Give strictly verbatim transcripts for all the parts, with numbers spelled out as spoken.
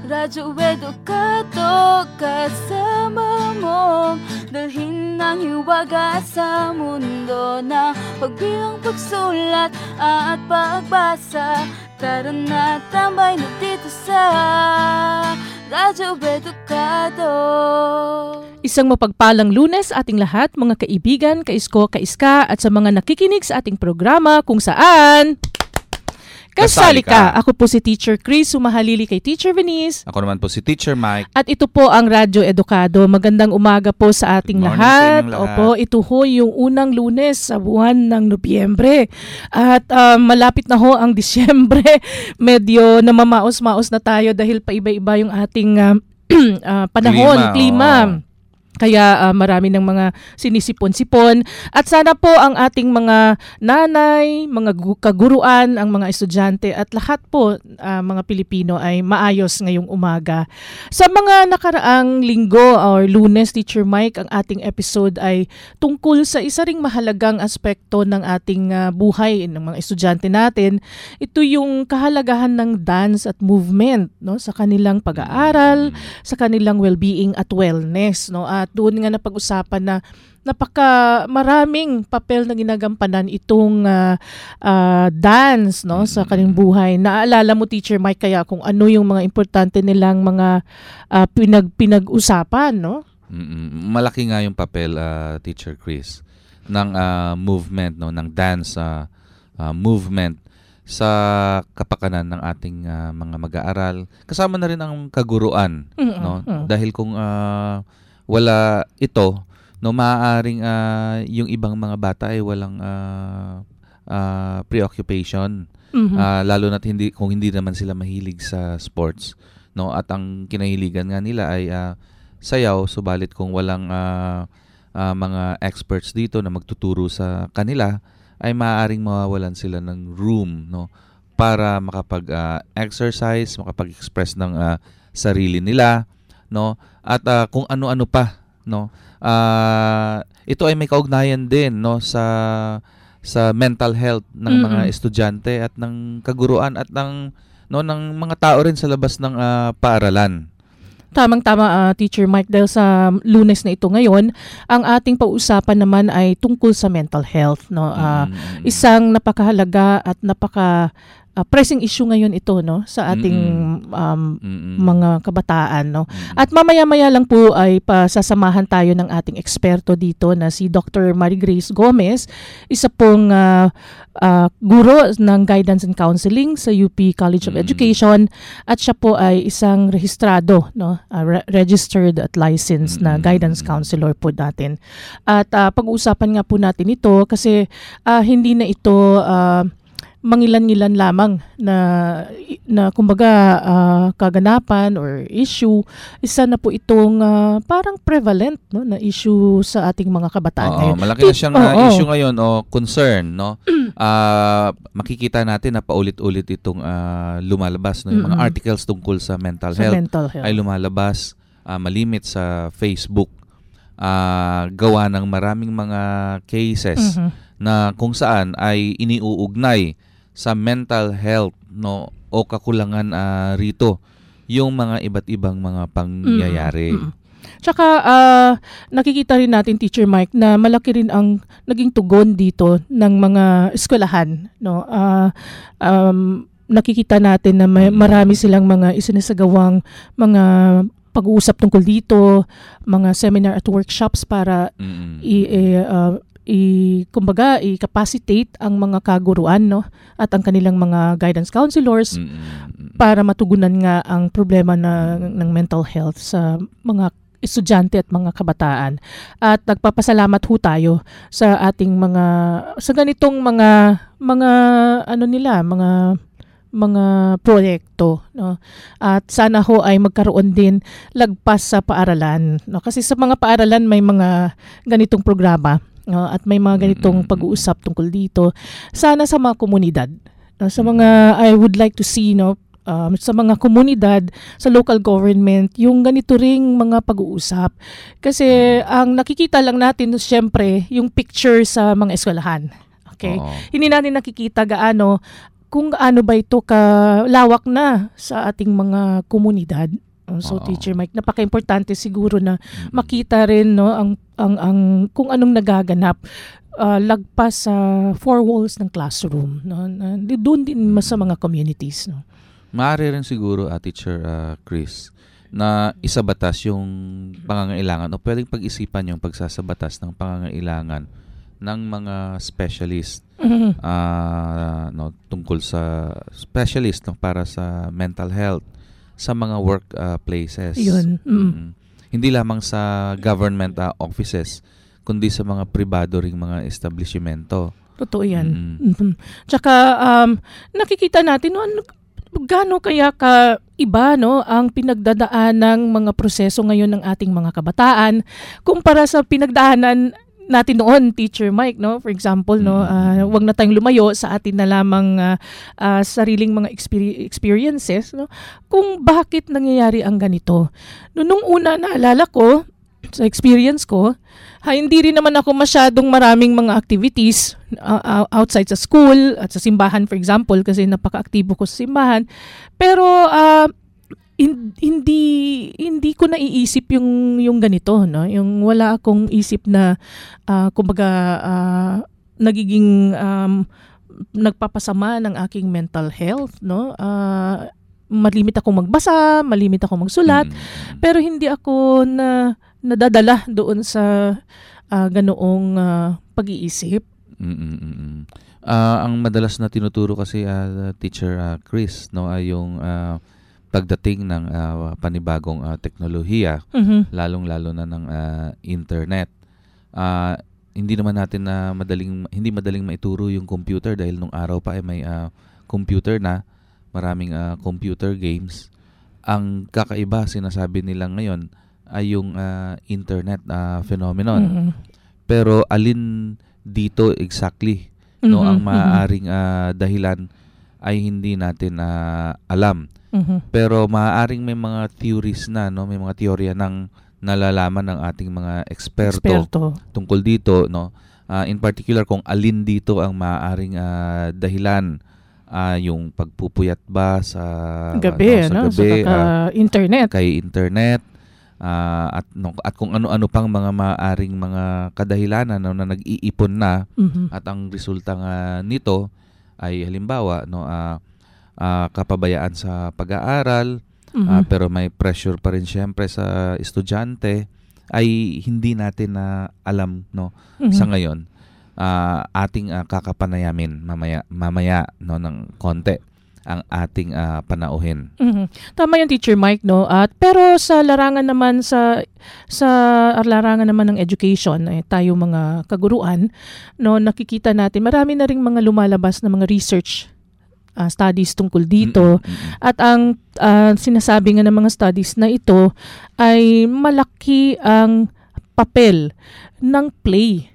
Radyo Edukado, kasama mo, dalhin ng hiwaga sa mundo ng pagbilang, pagsulat at pagbasa. Tara na, tambay na dito sa Radyo Edukado. Isang mapagpalang Lunes ating lahat, mga kaibigan, kaisko, kaiska, at sa mga nakikinig sa ating programa kung saan kasali ka. Ako po si Teacher Chris, sumahalili kay Teacher Venice. Ako naman po si Teacher Mike. At ito po ang Radyo Edukado. Magandang umaga po sa ating lahat. Sa lahat. Opo, ito ho yung unang Lunes sa buwan ng Nobyembre. At uh, malapit na ho ang Disyembre. Medyo namamaos-maos na tayo dahil paiba-iba yung ating uh, uh, panahon, klima. klima. Kaya uh, marami ng mga sinisipon-sipon. At sana po ang ating mga nanay, mga kaguruan, ang mga estudyante at lahat po uh, mga Pilipino ay maayos ngayong umaga. Sa mga nakaraang linggo or Lunes, Teacher Mike, ang ating episode ay tungkol sa isa ring mahalagang aspekto ng ating uh, buhay ng mga estudyante natin. Ito yung kahalagahan ng dance at movement, no, sa kanilang pag-aaral, sa kanilang well-being at wellness, no. At doon nga napag-usapan na napaka maraming papel na ginagampanan itong uh, uh, dance, no, sa kanilang buhay. Naalala mo, Teacher Mike, kaya kung ano yung mga importante nilang mga uh, pinag pinag-usapan, no? Mm-mm. Malaki nga yung papel, uh, Teacher Chris, ng uh, movement, no, ng dance uh, uh, movement sa kapakanan ng ating uh, mga mag-aaral. Kasama na rin ang kaguruan, mm-hmm. no? Dahil kung uh, wala ito, no, maaaring uh, yung ibang mga bata ay walang uh, uh, preoccupation, mm-hmm. uh, lalo na't hindi kung hindi naman sila mahilig sa sports, no, at ang kinahiligan nga nila ay uh, sayaw, subalit kung walang uh, uh, mga experts dito na magtuturo sa kanila, ay maaaring mawawalan sila ng room, no, para makapag-exercise, uh, makapag-express ng uh, sarili nila, no, at uh, kung ano-ano pa, no. Uh, ito ay may kaugnayan din, no, sa sa mental health ng mm-hmm. mga estudyante at ng kaguruan at ng no ng mga tao rin sa labas ng uh, paaralan. Tamang-tama, uh, Teacher Mike, dahil sa Lunes na ito ngayon, ang ating pag-usapan naman ay tungkol sa mental health, no. Uh, mm-hmm. Isang napakahalaga at napaka Uh, pressing issue ngayon ito, no, sa ating um, mga kabataan, no. At mamaya-maya lang po ay pasasamahan tayo ng ating eksperto dito na si Doctor Marie Grace Gomez, isa pong uh, uh, guro ng Guidance and Counseling sa U P College of Education, at siya po ay isang rehistrado, no, uh, re- registered at licensed na guidance counselor po natin. At uh, pag-uusapan nga po natin ito kasi uh, hindi na ito uh, mangilan-ngilan lamang na na kumbaga uh, kaganapan or issue. Isa na po itong uh, parang prevalent, no, na issue sa ating mga kabataan. Oo, ngayon. Malaki na siyang uh, issue ngayon o concern, no. uh, makikita natin na paulit-ulit itong uh, lumalabas, no, yung mga mm-hmm. articles tungkol sa mental sa health, mental health ay lumalabas uh, malimit sa Facebook. Uh, gawa ng maraming mga cases mm-hmm. na kung saan ay iniuugnay sa mental health, no, o kakulangan uh, rito yung mga iba't ibang mga pangyayari. Mm-hmm. Tsaka uh, nakikita rin natin, Teacher Mike, na malaki rin ang naging tugon dito ng mga eskwelahan, no. Uh, um, nakikita natin na may, marami silang mga isinasagawang mga pag-uusap tungkol dito, mga seminar at workshops para mm-hmm. i- uh, i kumbaga i-capacitate ang mga kaguruan, no, at ang kanilang mga guidance counselors mm-hmm. para matugunan nga ang problema na ng mental health sa mga estudyante at mga kabataan. At nagpapasalamat ho tayo sa ating mga sa ganitong mga mga ano nila, mga mga proyekto, no. At sana ho ay magkaroon din lagpas sa paaralan, no, kasi sa mga paaralan may mga ganitong programa, no, at may mga ganitong pag-uusap tungkol dito. Sana sa mga komunidad, no, sa mga I would like to see, no, um, sa mga komunidad, sa local government, yung ganito ring mga pag-uusap. Kasi ang nakikita lang natin, no, syempre, yung picture sa mga eskwelahan. Okay? Oh. Hindi natin nakikita gaano kung ano ba ito kalawak na sa ating mga komunidad. Uh, so Oo. Teacher Mike, napaka-importante siguro na Mm-mm. makita rin no ang ang ang kung anong nagaganap uh, lagpas sa four walls ng classroom, no, na, doon din mas sa mga communities, no. Maaari rin siguro, uh, Teacher uh, Chris, na isabatas yung pangangailangan o pwedeng pag-isipan yung pagsasabatas ng pangangailangan ng mga specialist Mhm. ah, no, tungkol sa specialist no, para sa mental health sa mga work ah, places. Yun. Mm. Mm. Hindi lamang sa government ah, offices, kundi sa mga pribado ring mga establishmento. Totoo yan. Mm. Mhm. Tsaka um, nakikita natin no, ano, gaano kaya ka iba no ang pinagdadaan ng mga proseso ngayon ng ating mga kabataan kumpara sa pinagdaanan natin noon, Teacher Mike, no? For example, no, uh, wag na tayong lumayo sa atin na lamang uh, uh, sariling mga exper- experiences, no? Kung bakit nangyayari ang ganito. No, nung una naalala ko sa experience ko, ha, hindi rin naman ako masyadong maraming mga activities uh, outside sa school at sa simbahan, for example, kasi napaka-aktibo ko sa simbahan. Pero uh, in, hindi hindi ko naiisip yung yung ganito, no? Yung wala akong isip na uh, kumbaga uh, nagiging um, nagpapasama ng aking mental health, no? Uh, malimit akong magbasa, malimit akong magsulat, Mm. pero hindi ako na nadadala doon sa uh, ganoong uh, pag-iisip. Mm-mm-mm. Ah, ang madalas na tinuturo kasi ah, Teacher ah, Chris no ay yung ah, pagdating ng ah, panibagong ah, teknolohiya, Mhm. lalong-lalo na ng ah, internet. Ah, hindi naman natin na madaling hindi madaling maituro yung computer dahil nung araw pa ay may ah, computer na, maraming ah, computer games. Ang kakaiba sinasabi nila ngayon ay yung ah, internet ah, phenomenon. Mhm. Pero alin dito exactly no Mhm, ang mhm, maaaring ah, dahilan ay hindi natin ah, alam. mhm. Pero maaaring may mga theories na no, may mga teorya ng nalalaman ng ating mga eksperto Eksperto. tungkol dito no. Ah, in particular kung alin dito ang maaaring ah, dahilan, ah, yung pagpupuyat ba sa Gabi, ano, no? sa gabi, Sa ah, kaka-internet. kay internet, ah, at no, at kung ano-ano pang mga maaaring mga kadahilanan no, na nag-iipon na Mhm. at ang resulta nga nito ay halimbawa no ah, ah, kapabayaan sa pag-aaral, ah, Mhm. pero may pressure pa rin syempre sa estudyante, ay hindi natin na alam no Mhm. sa ngayon. Ah, ating ah, kakapanayamin mamaya mamaya no ng konti ang ating ah, panauhin. Mhm. Tama yan, Teacher Mike, no? At pero sa larangan naman sa sa larangan naman ng education, eh, tayo mga kaguruan, no, nakikita natin marami na ring mga lumalabas na mga research uh, studies tungkol dito. Mm-mm-mm. At ang uh, sinasabi nga ng mga studies na ito ay malaki ang papel ng play,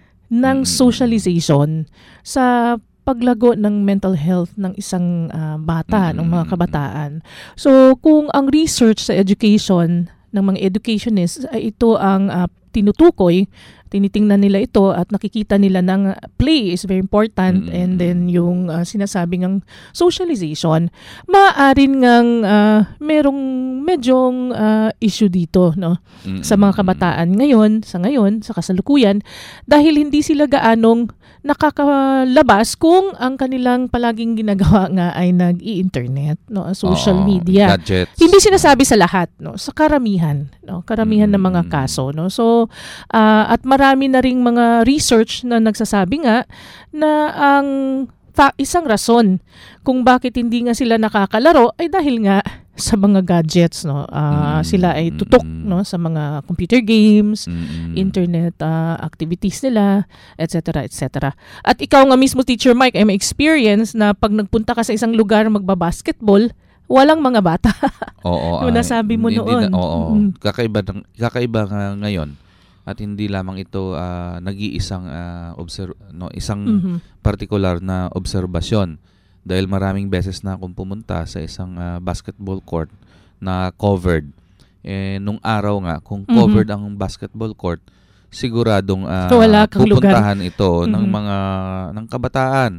ng Mm. socialization sa paglago ng mental health ng isang ah, bata, ng mga Mm. kabataan. So kung ang research sa education ng mga educationists ay ito ang ah, tinutukoy, tinitingnan nila ito at nakikita nila ng play is very important, Mm. and then yung ah, sinasabing ang socialization, maaaring ngang ah, merong medyong ah, issue dito, no, Mm-mm. sa mga kabataan ngayon, sa ngayon, sa kasalukuyan, dahil hindi sila gaanong nakakalabas kung ang kanilang palaging ginagawa nga ay nag-i-internet, no, social Oo, media. gadgets. Hindi sinasabi sa lahat, no, sa karamihan, no, karamihan ng mga Mm. kaso, no. So ah, at marami na ring mga research na nagsasabi nga na ang fa- isang rason kung bakit hindi nga sila nakakalaro ay dahil nga sa mga gadgets, no. Ah, Mm. sila ay tutok, Mm. no, sa mga computer games, Mm-mm. internet ah, activities nila, et cetera, et cetera. At ikaw nga mismo, Teacher Mike, ay may experience na pag nagpunta ka sa isang lugar magbabasketball, walang mga bata. Oo. Yung ay, nasabi mo hindi noon. Na, oo. Mm. Kakaiba, ng, kakaiba nga ngayon. At hindi lamang ito ah, nag-iisang ah, obser- no, isang Mhm. partikular na obserbasyon. Dahil maraming beses na akong pumunta sa isang ah, basketball court na covered. Eh, nung araw nga, kung Mhm. covered ang basketball court, siguradong ah, Wala kang lugar. pupuntahan ito ng Mhm. mga ng kabataan.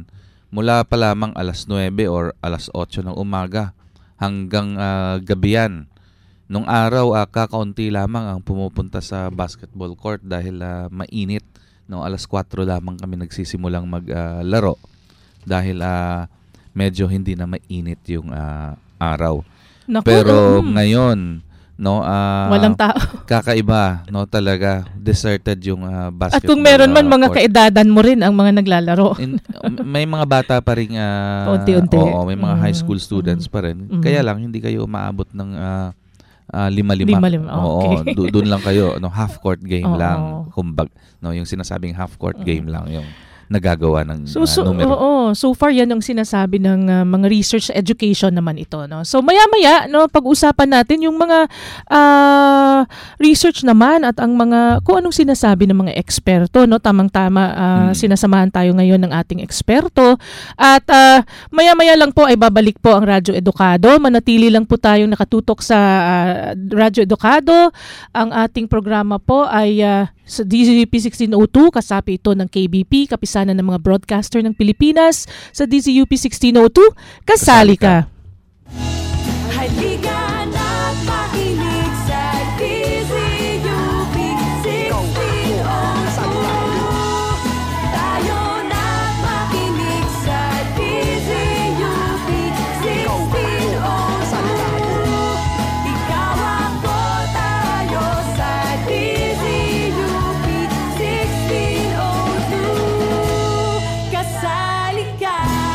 mula pa lamang alas nuwebe or alas otso ng umaga hanggang uh, gabi yan. Nung araw, uh, kakaunti lamang ang pumupunta sa basketball court dahil uh, mainit. No, alas kwatro lamang kami nagsisimulang maglaro uh, dahil uh, medyo hindi na mainit yung uh, araw. Naku, pero um, ngayon, no, uh, walang tao. Kakaiba, no, talaga deserted yung uh, basketball. At kung meron man uh, mga court. Kaedadan mo rin ang mga naglalaro. In, may mga bata pa rin uh, unti-unti. Oo, may mga mm. high school students mm. pa rin. Mm. Kaya lang hindi kayo umaabot ng uh, Uh, lima-lima. Lima-lima, okay. Oo, do- doon lang kayo, no, half court game Oo. lang. Kumbag, no, yung sinasabing half court game lang yung nagagawa ng so, so, uh, numero. Oo, so far yan ang sinasabi ng uh, mga research education naman ito, no. So maya-maya, no, pag-usapan natin yung mga uh, research naman at ang mga kung anong sinasabi ng mga eksperto, no. Tamang-tama uh, hmm. sinasamahan tayo ngayon ng ating eksperto at uh, maya-maya lang po ay babalik po ang Radyo Edukado. Manatili lang po tayong nakatutok sa uh, Radyo Edukado. Ang ating programa po ay uh, sa D Z U P sixteen oh two, kasapi ito ng K B P, kapisanan ng mga broadcaster ng Pilipinas. Sa D Z U P sixteen oh two, kasali ka. Halika na't makinig sa D Z U P sixteen oh two. Tayo na't makinig sa D Z U P sixteen oh two. Ikaw ako, tayo sa D Z U P sixteen oh two. Kasali ka.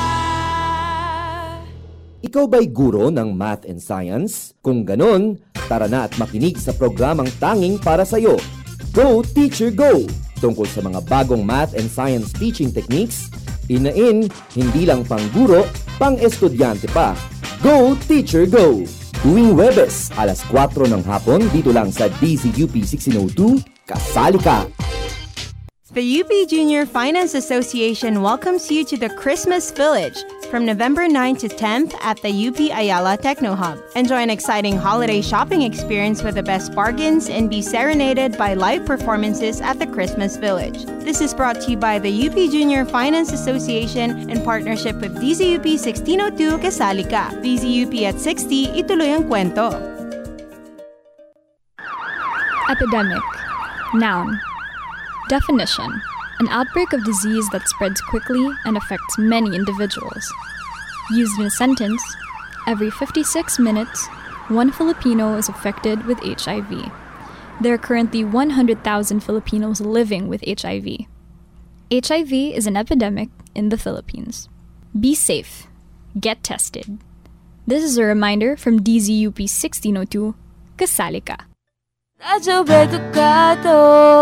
Ikaw ba'y guro ng math and science? Kung ganon, tara na at makinig sa programang tanging para sa'yo. Go Teacher Go! Tungkol sa mga bagong math and science teaching techniques, inain, hindi lang pang guro, pang estudyante pa. Go Teacher Go! Tuwing Webes, alas kwatro ng hapon, dito lang sa D Z U P sixteen oh two, kasali ka! The U P Junior Finance Association welcomes you to the Christmas Village from November ninth to tenth at the U P Ayala Techno Hub. Enjoy an exciting holiday shopping experience with the best bargains and be serenaded by live performances at the Christmas Village. This is brought to you by the U P Junior Finance Association in partnership with D Z U P sixteen oh two Kasali Ka. D Z U P at sixty, ituloy ang kwento. Epidemic. Noun. Definition: an outbreak of disease that spreads quickly and affects many individuals. Used in a sentence, every fifty-six minutes, one Filipino is affected with H I V. There are currently one hundred thousand Filipinos living with H I V. H I V is an epidemic in the Philippines. Be safe. Get tested. This is a reminder from D Z U P sixteen oh two, Kasali Ka. Radyo Edukado.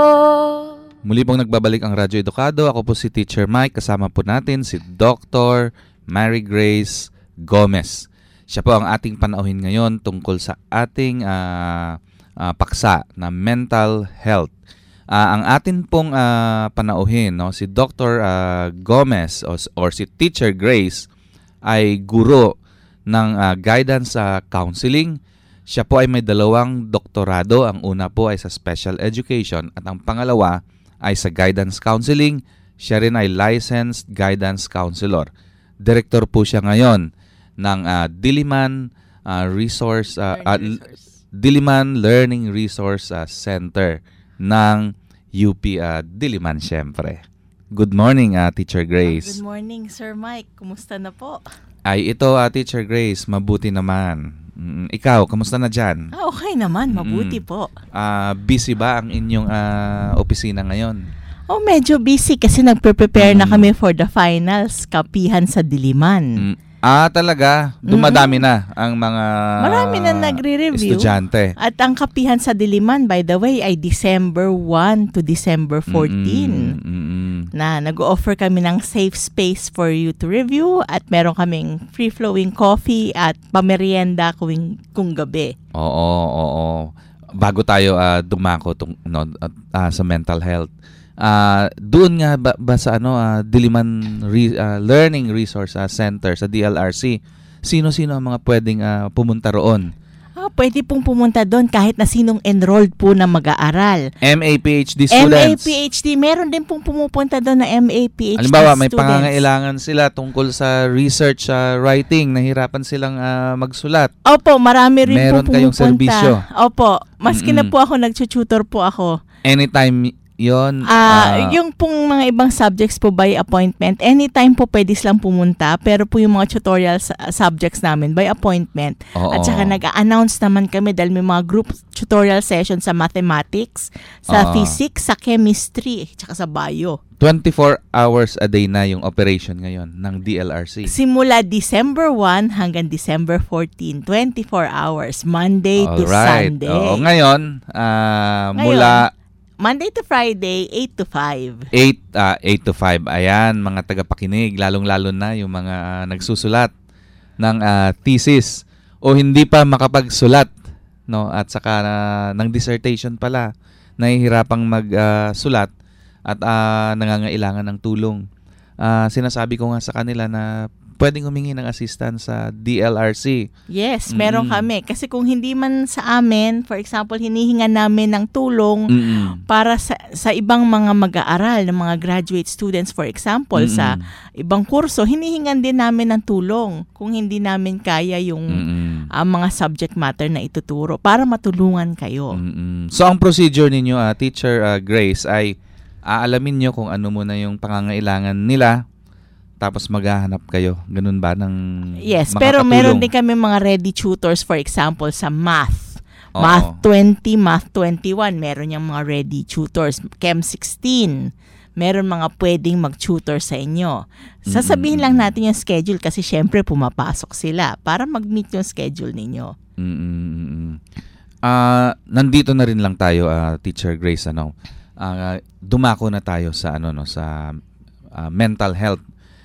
Muli pong nagbabalik ang Radyo Edukado. Ako po si Teacher Mike. Kasama po natin si Doctor Mary Grace Gomez. Siya po ang ating panauhin ngayon tungkol sa ating uh, uh, paksa na mental health. Uh, ang atin pong uh, panauhin, no, si Doctor Uh, Gomez or, or si Teacher Grace ay guro ng uh, guidance uh, counseling. Siya po ay may dalawang doktorado. Ang una po ay sa special education at ang pangalawa ay sa guidance counseling. Siya rin ay licensed guidance counselor. Director po siya ngayon ng uh, Diliman uh, Resource uh, uh, Diliman Learning Resource uh, Center ng U P uh, Diliman, syempre. Good morning, uh, Teacher Grace. Good morning, Sir Mike. Kumusta na po? Ay, ito, uh, Teacher Grace, mabuti naman. Mm, ikaw, kamusta na dyan? Ah, okay naman, mabuti Mm. po. Uh, busy ba ang inyong uh, opisina ngayon? Oh, medyo busy kasi nagpe-prepare Mm. na kami for the finals, kapihan sa Diliman. Mm. Ah, talaga? Dumadami na ang mga Marami na nagre-review. estudyante. At ang kapihan sa Diliman, by the way, ay December first to December fourteen. Mm, mm, mm. Na nag-offer kami ng safe space for you to review at meron kaming free-flowing coffee at pamerienda kung, kung gabi. Oo, oo. Bago tayo uh, dumako tung, no, uh, sa mental health, uh, doon nga ba, ba sa ano, uh, Diliman Re, uh, Learning Resource uh, Center sa D L R C, sino-sino ang mga pwedeng uh, pumunta roon? Ah, pwede pong pumunta doon kahit na sinong enrolled po na mag-aaral. M A P H D M A students. P H D, meron din pong pumupunta doon na M A P H D Halimbawa, may students. pangangailangan sila tungkol sa research, sa writing, nahirapan silang ah, magsulat. Opo, marami rin Meron po kayong pumupunta. serbisyo. Opo, maski na Mm-mm. po ako, nagtututor po ako. Anytime yon. Ah, yung pong mga ibang subjects po by appointment, anytime po pwede silang pumunta, pero po yung mga tutorial sa- subjects namin by appointment. Oo. At saka nag-a-announce naman kami dahil may mga group tutorial session sa mathematics, sa Oo. physics, sa chemistry, tsaka sa bio. twenty-four hours a day na yung operation ngayon ng D L R C. Simula December first hanggang December fourteenth, twenty-four hours, Monday to Alright. Sunday. Oo, ngayon, ah, Ngayon, mula Monday to Friday, eight to five. eight, ah, eight to five. Ayan, mga tagapakinig, lalong-lalo na yung mga ah, nagsusulat ng ah, thesis o hindi pa makapagsulat, no? At saka ah, ng dissertation pala, nahihirapang magsulat at ah, nangangailangan ng tulong. Ah, sinasabi ko nga sa kanila na pwedeng humingi ng assistance sa D L R C. Yes, meron Mm. kami. Kasi kung hindi man sa amin, for example, hinihingan namin ng tulong Mm-mm. para sa, sa ibang mga mag-aaral, ng mga graduate students, for example, Mm-mm. sa ibang kurso, hinihingan din namin ng tulong kung hindi namin kaya yung Mm-mm. ah, mga subject matter na ituturo para matulungan kayo. Mm-mm. So ang procedure ninyo, ah, Teacher ah, Grace, ay aalamin nyo kung ano muna yung pangangailangan nila, tapos maghahanap kayo. Ganun ba ng Yes, pero makakatulong? meron din kami mga ready tutors, for example, sa math. Oo. Math twenty, Math twenty-one, meron yung mga ready tutors. Chem sixteen, meron mga pwedeng mag-tutor sa inyo. Sasabihin lang natin yung schedule kasi syempre pumapasok sila para mag-meet yung schedule ninyo. Mm-mm. Ah, nandito na rin lang tayo, ah, Teacher Grace, ano. Ah, dumako na tayo sa ano no sa ah, mental health.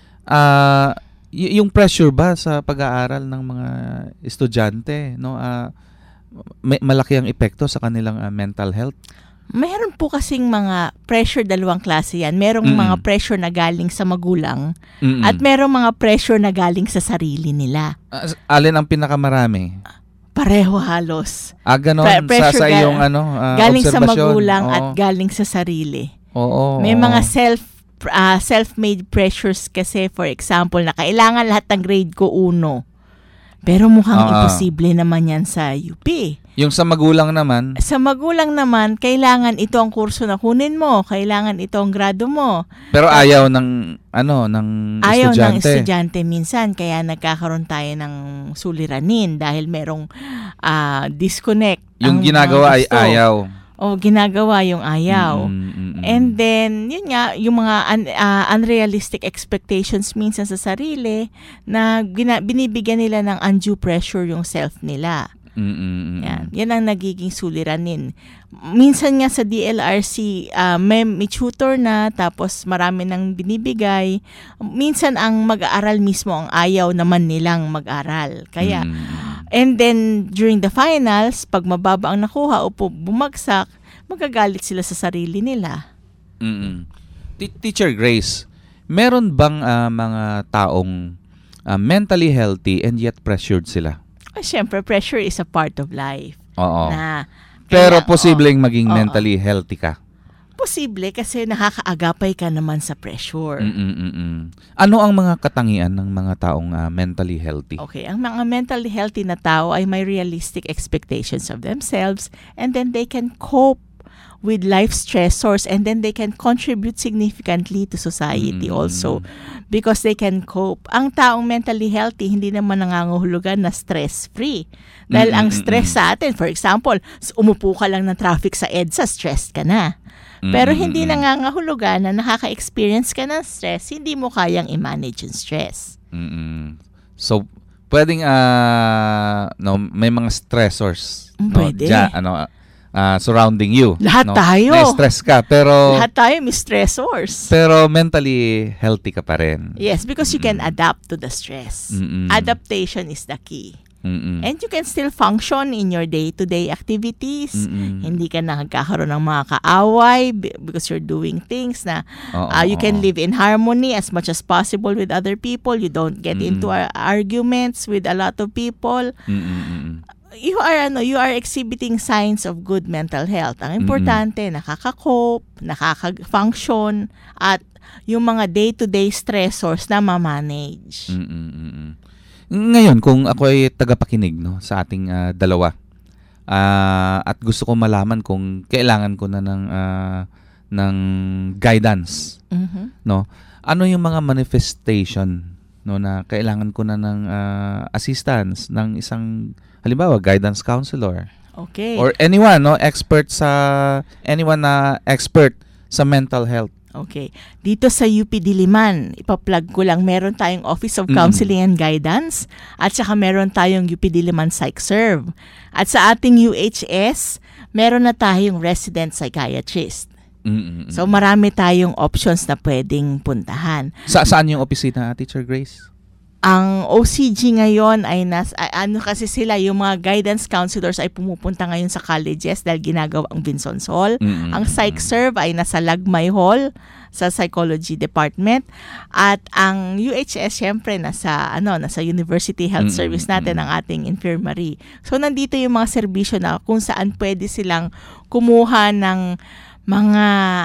Ah, y- yung pressure ba sa pag-aaral ng mga estudyante, no? Ah, may malaki ang epekto sa kanilang ah, mental health. Meron po kasing mga pressure, dalawang klase yan. Merong Mm. mga pressure na galing sa magulang Mm-mm. at merong mga pressure na galing sa sarili nila. Ah, alin ang pinakamarami? Pareho halos. Ah, ganon. Pre- sa, pressure sa ga- iyong ano, ah, galing sa obserbasyon. magulang Oo. at galing sa sarili. Oo. May oo. mga self ah, self-made pressures kasi, for example, na kailangan lahat ng grade ko uno. Pero mukhang Ah. imposible naman yan sa U P. Yung sa magulang naman, Sa magulang naman, kailangan ito ang kurso na kunin mo, kailangan ito ang grado mo. pero ayaw ng ano ng Ayaw estudyante. ng estudyante minsan, kaya nagkakaroon tayo ng suliranin dahil merong ah, disconnect. Yung ang ginagawa ay mga gusto. ayaw. O ginagawa yung ayaw. Mm, mm, mm, mm. And then, yun nga, yung mga un- ah, unrealistic expectations minsan sa sarili na gina- binibigyan nila ng undue pressure yung self nila. Mm, mm, mm, mm. Yan. Yan ang nagiging suliranin. Minsan nga sa D L R C, ah, may, may tutor na, tapos marami nang binibigay. Minsan ang mag-aaral mismo ang ayaw naman nilang mag-aral. Kaya, Mm, mm, mm. and then during the finals, pag mababa ang nakuha o pu- bumagsak, magagalit sila sa sarili nila. Mm-mm. Te- Teacher Grace, meron bang ah, mga taong ah, mentally healthy and yet pressured sila? Ah, Siyempre, pressure is a part of life. Oo. Na, Pero kaya, posibleng maging oo. mentally healthy ka. Posible kasi nakakaagapay ka naman sa pressure. Mm-mm-mm. Ano ang mga katangian ng mga taong ah, mentally healthy? Okay, ang mga mentally healthy na tao ay may realistic expectations of themselves, and then they can cope with life stressors, and then they can contribute significantly to society Mm. also because they can cope. Ang taong mentally healthy hindi naman nangangahulugan na stress-free. Dahil ang stress sa atin, for example, s- umupo ka lang ng traffic sa EDSA, stressed ka na. Pero hindi Mm-mm-mm. nangangahulugan na nakaka-experience ka ng stress, hindi mo kayang i-manage yung stress. Mm-mm. So, pwedeng ah, no, may mga stressors Mm, no, pwede. dyan, ano, ah, surrounding you. Lahat no? tayo. Na-stress ka, pero Lahat tayo may stressors. pero mentally healthy ka pa rin. Yes, because you can Mm. adapt to the stress. Mm-mm. Adaptation is the key. Mm-mm. And you can still function in your day-to-day activities. Mm-mm. Hindi ka nagkakaroon ng mga kaaway b- because you're doing things na Oo, uh, you can oo. live in harmony as much as possible with other people. You don't get Mm-mm. into ar- arguments with a lot of people. Mm-mm-mm. you are ano, you are exhibiting signs of good mental health. Ang importante, mm-hmm. nakaka-cope, nakaka-function, at yung mga day-to-day stressors na ma-manage. Mm-mm-mm. Ngayon, kung ako ay tagapakinig no, sa ating uh, dalawa, uh, at gusto ko malaman kung kailangan ko na ng, uh, ng guidance, mm-hmm. no? Ano yung mga manifestation no, na kailangan ko na ng uh, assistance ng isang, halimbawa, guidance counselor? Okay. Or anyone, no, expert sa, anyone na expert sa mental health. Okay. Dito sa U P Diliman, ipa-plug ko lang, meron tayong Office of Counseling mm-hmm. and Guidance, at saka meron tayong U P Diliman PsychServe. At sa ating U H S, meron na tayong resident psychiatrist. Mm-hmm. So marami tayong options na pwedeng puntahan. Sa saan yung opisina, Teacher Grace? Ang O C G ngayon ay nas ay, ano kasi sila, yung mga guidance counselors ay pumupunta ngayon sa colleges dahil ginagawa ang Vinson's Hall. Mm-hmm. Ang PsychServe ay nasa Lagmay Hall sa Psychology Department, at ang U H S syempre nasa ano nasa University Health mm-hmm. Service natin, ang ating infirmary. So nandito yung mga serbisyo na kung saan pwede silang kumuha ng mga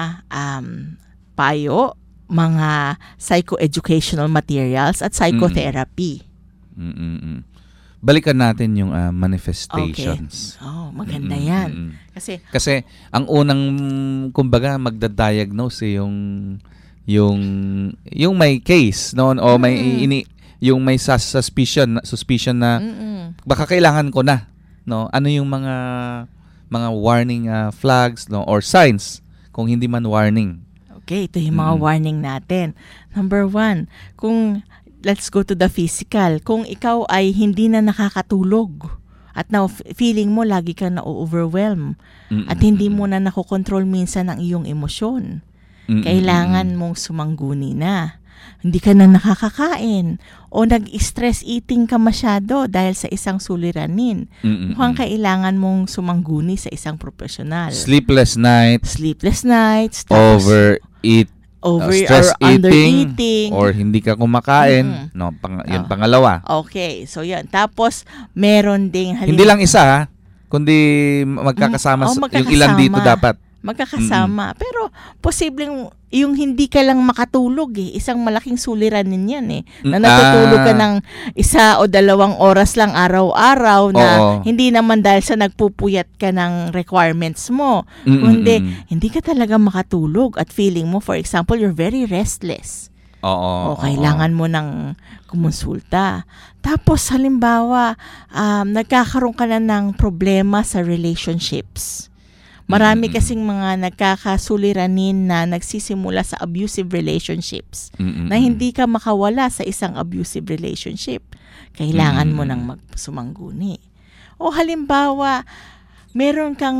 um, payo, mga psychoeducational materials at psychotherapy. Mm-mm. Balikan natin yung uh, manifestations. Okay. Oh, maganda Mm-mm. yan. Kasi kasi ang unang kumbaga magda-diagnose eh, yung yung yung may case no o may mm. ini yung may sus- suspicion suspicion na Mm-mm. baka kailangan ko na no, ano yung mga mga warning uh, flags no or signs kung hindi man warning. Okay, ito yung mga mm. warning natin. Number one, kung let's go to the physical. Kung ikaw ay hindi na nakakatulog at now feeling mo lagi kang na-overwhelm mm-mm. at hindi mo na nakokontrol minsan ang iyong emosyon, mm-mm. kailangan mong sumangguni na. Hindi ka na nakakakain o nag-stress eating ka masyado dahil sa isang suliranin. Mm-mm. Mukhang kailangan mong sumangguni sa isang profesional. Sleepless nights. Sleepless nights. Overeat. Over uh, stress or under-eating. Eating, or hindi ka kumakain. Mm-hmm. No, pang, yun oh. pangalawa. Okay, so yan. Tapos, meron ding halimbawa. Hindi lang isa ha, kundi magkakasama, oh, magkakasama. Yung ilan dito dapat. Magkakasama. Mm-hmm. Pero, posibleng yung hindi ka lang makatulog eh. Isang malaking suliranin yan eh. Na natutulog ka ng isa o dalawang oras lang araw-araw na Oo. hindi naman dahil sa nagpupuyat ka ng requirements mo. Mm-mm. Kundi, hindi ka talaga makatulog at feeling mo, for example, you're very restless. Oo. O kailangan oo. mo ng kumonsulta. Tapos, halimbawa, um, nagkakaroon ka na ng problema sa relationships. Marami mm-hmm. kasing mga nagkakasuliranin na nagsisimula sa abusive relationships mm-hmm. na hindi ka makawala sa isang abusive relationship. Kailangan mm-hmm. mo nang magsumangguni. O halimbawa, meron kang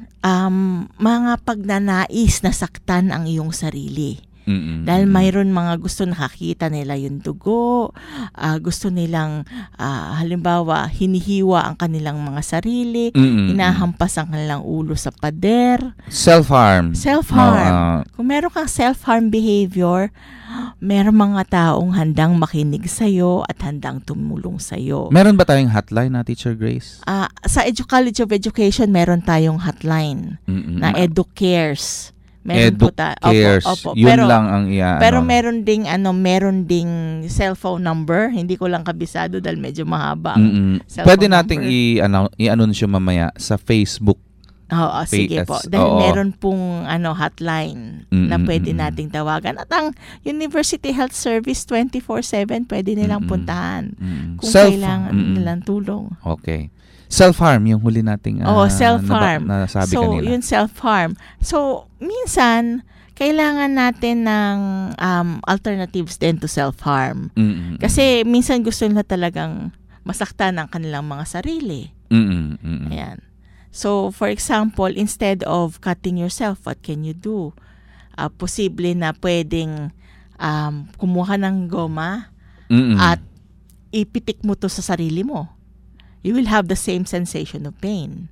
um, mga pagnanais na saktan ang iyong sarili. Mm-hmm. Dahil mayroon mga gusto nakakita nila yung dugo, uh, gusto nilang uh, halimbawa hinihiwa ang kanilang mga sarili, mm-hmm. hinahampas ang kanilang ulo sa pader. Self-harm. Self-harm. No, uh, Kung meron kang self-harm behavior, meron mga taong handang makinig sa'yo at handang tumulong sa'yo. Meron ba tayong hotline na Teacher Grace? Uh, sa Edu College of Education, meron tayong hotline mm-hmm. na EduCares. Meron po ta- Educares. Opo, opo. Yun pero, lang ang iya. Pero ano. meron ding ano, meron ding cellphone number. Hindi ko lang kabisado dahil medyo mahaba ang cellphone Pwede number. nating i-ano, i-anunsyo mamaya sa Facebook. Oo, oh, sige po. Dahil oo. meron pong ano hotline mm-mm, na pwede nating tawagan. At ang University Health Service twenty-four seven pwede nilang mm-mm, puntahan mm-mm. kung Self, kailangan mm-mm. nilang tulong. Okay. Self-harm, yung huli nating uh, oh, self-harm. Na, nasabi so, kanina. So, yung self-harm. So, minsan, kailangan natin ng um, alternatives din to self-harm. Mm-hmm. Kasi minsan gusto nila talagang masaktan ang kanilang mga sarili. Mm-hmm. Ayan. So, for example, instead of cutting yourself, what can you do? Uh, posible na pwedeng um, kumuha ng goma mm-hmm. at ipitik mo to sa sarili mo. You will have the same sensation of pain.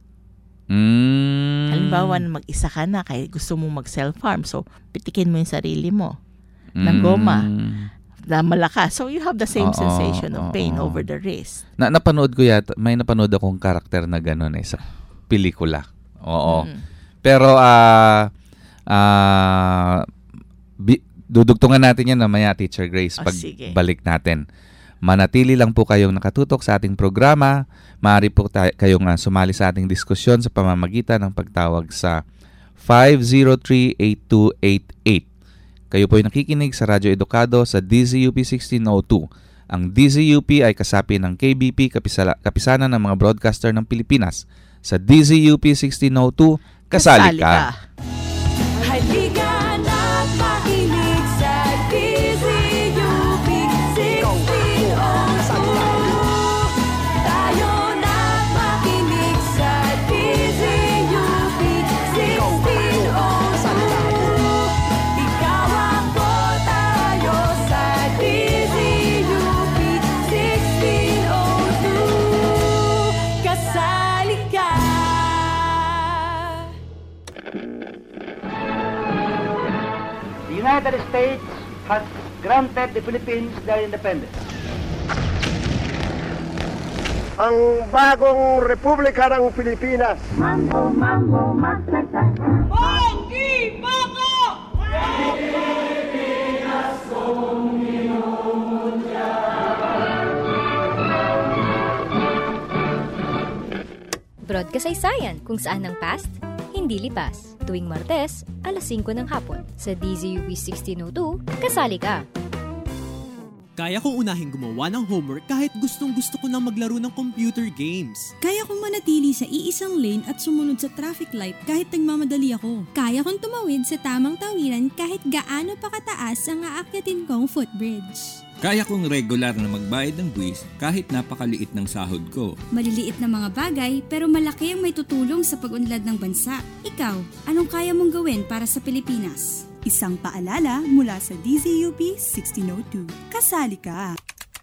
Mm. Halimbawa, mag-isa ka na kaya gusto mong mag-self-harm. So, pitikin mo yung sarili mo ng goma. na malakas. So you have the same Oo, sensation of pain oo. over the wrist. Na napanood ko yata, may napanood akong karakter na gano'n eh, sa pelikula. Oo. Mm. Pero, ah, ah, bi- dudugtungan natin yan mamaya, Teacher Grace, Oh, pag sige. balik natin. Manatili lang po kayong nakatutok sa ating programa. Maaari po tayo, kayong uh, sumali sa ating diskusyon sa pamamagitan ng pagtawag sa five zero three, eight two eight eight. Kayo po ay nakikinig sa Radyo Edukado sa D Z U P sixteen oh two. Ang D Z U P ay kasapi ng K B P, kapisala, kapisanan ng mga broadcaster ng Pilipinas. Sa D Z U P sixteen oh two, kasali ka. Halika na't makinig sa D Z U P sixteen oh two. Tayo na't makinig sa D Z U P sixteen oh two. Ikaw ako, tayo sa D Z U P sixteen oh two. Kasali ka. The United States has granted the Philippines their independence. Ang bagong Republika ng Pilipinas Broadkasaysayan, kung saan ang past, hindi lipas. Tuwing Martes, alas singko ng hapon. Sa D Z U P sixteen oh two, kasali ka. Kaya kong unahing gumawa ng homework kahit gustong-gusto ko nang maglaro ng computer games. Kaya kong manatili sa iisang lane at sumunod sa traffic light kahit nagmamadali ako. Kaya kong tumawid sa tamang tawiran kahit gaano pa kataas ang aakyatin kong footbridge. Kaya kong regular na magbayad ng buwis kahit napakaliit ng sahod ko. Maliliit na mga bagay pero malaki ang may tutulong sa pag-unlad ng bansa. Ikaw, anong kaya mong gawin para sa Pilipinas? Isang paalala mula sa D Z U P sixteen oh two. Kasali ka!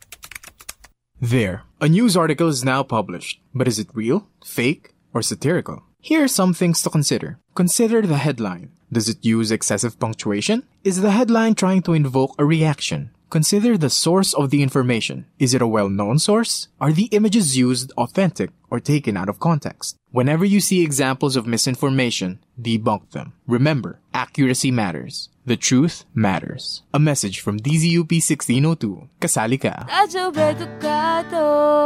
There, a news article is now published. But is it real, fake, or satirical? Here are some things to consider. Consider the headline. Does it use excessive punctuation? Is the headline trying to invoke a reaction? Consider the source of the information. Is it a well-known source? Are the images used authentic or taken out of context? Whenever you see examples of misinformation, debunk them. Remember, accuracy matters. The truth matters. A message from D Z U P sixteen oh two. Kasali ka. Radyo Edukado.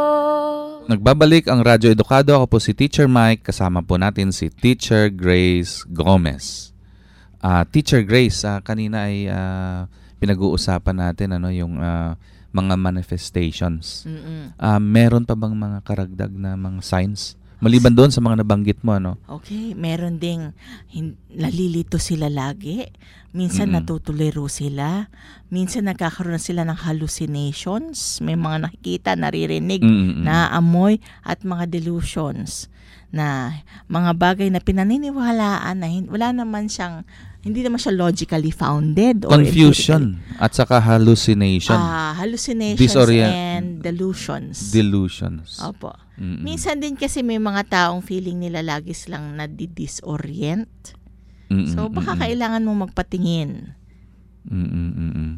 Nagbabalik ang Radyo Edukado. Ako po si Teacher Mike. Kasama po natin si Teacher Grace Gomez. Uh, Teacher Grace, uh, kanina ay uh, pinag-uusapan natin ano yung uh, mga manifestations. Uh, meron pa bang mga karagdag na mga signs? Maliban doon sa mga nabanggit mo, ano? Okay, meron ding hin- nalilito sila lagi. Minsan Mm-mm. natutuliro sila. Minsan nagkakaroon sila ng hallucinations. May mga nakikita, naririnig, Mm-mm. naaamoy, at mga delusions na mga bagay na pinaniniwalaan na hin- wala naman siyang, hindi naman siya logically founded. Or Confusion at saka hallucination. Ah, hallucinations Disorient- and delusions. Delusions. Opo. Mm-mm. Minsan din kasi may mga taong feeling nila lagi silang nadidisorient. Mm-mm, So baka mm-mm. kailangan mong magpatingin. Mm-mm.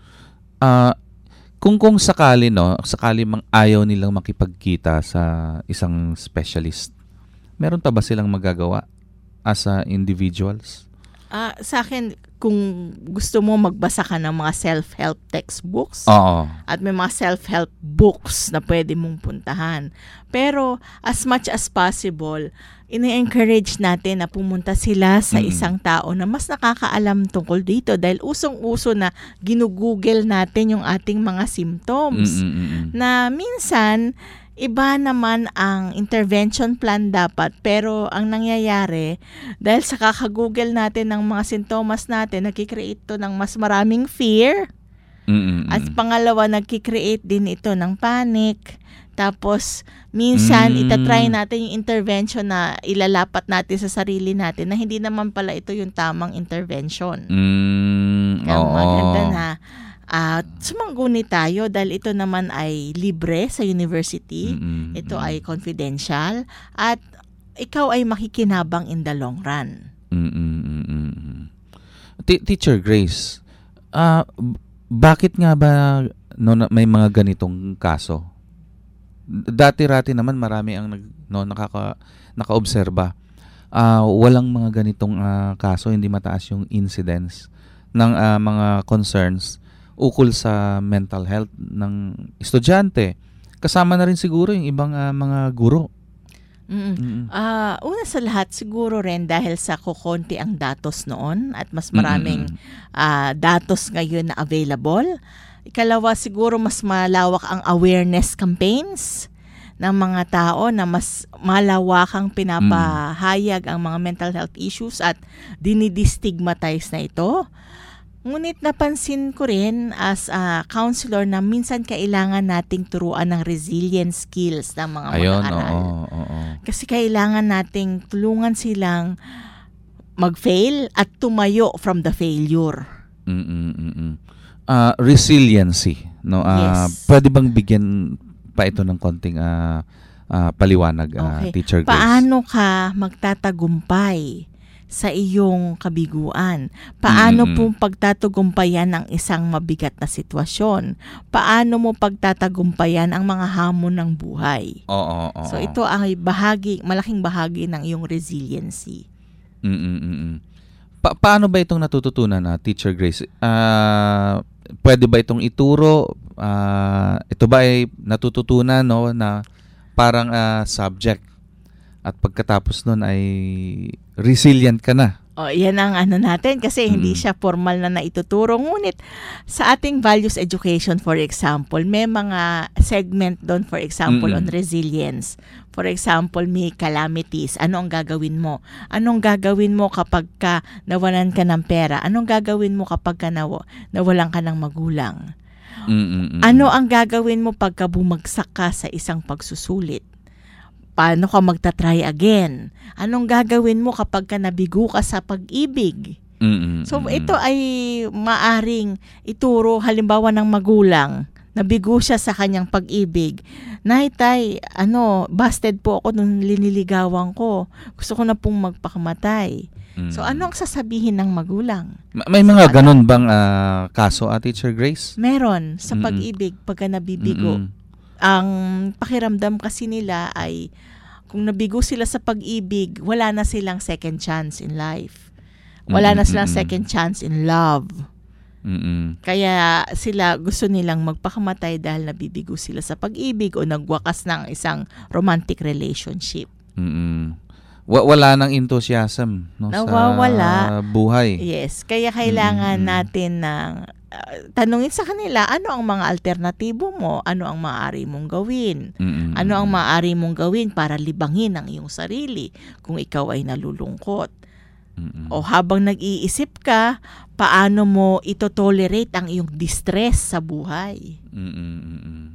Ah, kung kung sakali no, sakali mang ayaw nilang makipagkita sa isang specialist, meron pa ba silang magagawa as a individuals? Ah, sa akin, kung gusto mo magbasa ka ng mga self-help textbooks, Oo. at may mga self-help books na pwede mong puntahan. Pero as much as possible, ini-encourage natin na pumunta sila sa Mm. isang tao na mas nakakaalam tungkol dito dahil usong-uso na ginugoogle natin yung ating mga symptoms. Mm-mm-mm. Na minsan, iba naman ang intervention plan dapat, pero ang nangyayari, dahil sa kakagoogle natin ng mga sintomas natin, nagkikreate to ng mas maraming fear. Mm-mm-mm. At pangalawa, nagkikreate din ito ng panic. Tapos, minsan, Mm. itatry natin yung intervention na ilalapat natin sa sarili natin na hindi naman pala ito yung tamang intervention. Mm, Kaya oo. maganda na at sumangguni tayo dahil ito naman ay libre sa university. Mm-mm. Ito ay confidential at ikaw ay makikinabang in the long run. Mm-mm-mm. T- Teacher Grace, ah, b- bakit nga ba no, na- may mga ganitong kaso? Dati-rati naman marami ang nag, no, nakaka, nakaobserba. Ah, walang mga ganitong ah, kaso, hindi mataas yung incidence ng ah, mga concerns ukol sa mental health ng estudyante. Kasama na rin siguro yung ibang ah, mga guro. Mm. Ah, una sa lahat siguro rin dahil sa kukonti ang datos noon at mas maraming ah, datos ngayon na available. Ikalawa, siguro mas malawak ang awareness campaigns ng mga tao na mas malawakang pinapahayag ang mga mental health issues at dinidistigmatize na ito. Ngunit napansin ko rin as a counselor na minsan kailangan nating turuan ng resilience skills ng mga Ayun, mag-aaral. oo, oo. Kasi kailangan nating tulungan silang mag-fail at tumayo from the failure. Mm-mm-mm. Ah, resiliency, no? Ah, Yes. pwede bang bigyan pa ito ng konting ah, ah, paliwanag, ah, Okay. Teacher Grace? Paano ka magtatagumpay sa iyong kabiguan? Paano Mm-mm. po pagtatagumpayan ang isang mabigat na sitwasyon? Paano mo pagtatagumpayan ang mga hamon ng buhay? Oo, oo. So ito ay bahagi, malaking bahagi ng iyong resiliency. Mm-mm-mm. Pa- paano ba itong natututunan na, Teacher Grace? Ah, pwede ba itong ituro? Ah, ito ba ay natututunan, no, na parang ah, subject at pagkatapos nun ay resilient ka na? O, yan ang ano natin kasi hindi siya formal na naituturo. Ngunit sa ating values education, for example, may mga segment doon, for example, Mm-mm. on resilience. For example, may calamities. Ano ang gagawin mo? Anong gagawin mo kapag ka nawalan ka ng pera? Anong gagawin mo kapag ka naw- nawalan ka ng magulang? Mm-mm-mm. Ano ang gagawin mo pagka bumagsak ka sa isang pagsusulit? Paano ka magta-try again? Anong gagawin mo kapag ka nabigo ka sa pag-ibig? Mm-mm. So ito ay maaring ituro halimbawa ng magulang. Nabigo siya sa kanyang pag-ibig. Nay, tay, ano, busted po ako nung liniligawan ko. Gusto ko na pong magpakamatay. Mm. So ano ang sasabihin ng magulang? Ma- May mga ganun bang ah, kaso, ah, Teacher Grace? Meron sa Mm-mm. pag-ibig pagka nabibigo. Mm-mm. Ang pakiramdam kasi nila ay kung nabigo sila sa pag-ibig, wala na silang second chance in life. Wala na silang Mm-mm. second chance in love. Mm-mm. Kaya sila gusto nilang magpakamatay dahil nabibigo sila sa pag-ibig o nagwakas ng isang romantic relationship. Mm-mm. Wa- wala nang enthusiasm, no, Nawawala. sa buhay. Yes, kaya kailangan Mm-mm. natin ng uh, tanungin sa kanila, ano ang mga alternatibo mo? Ano ang maaari mong gawin? Mm-mm. Ano ang maaari mong gawin para libangin ang iyong sarili kung ikaw ay nalulungkot? Mm-mm. O habang nag-iisip ka, paano mo ito-tolerate ang iyong distress sa buhay? Mm-mm.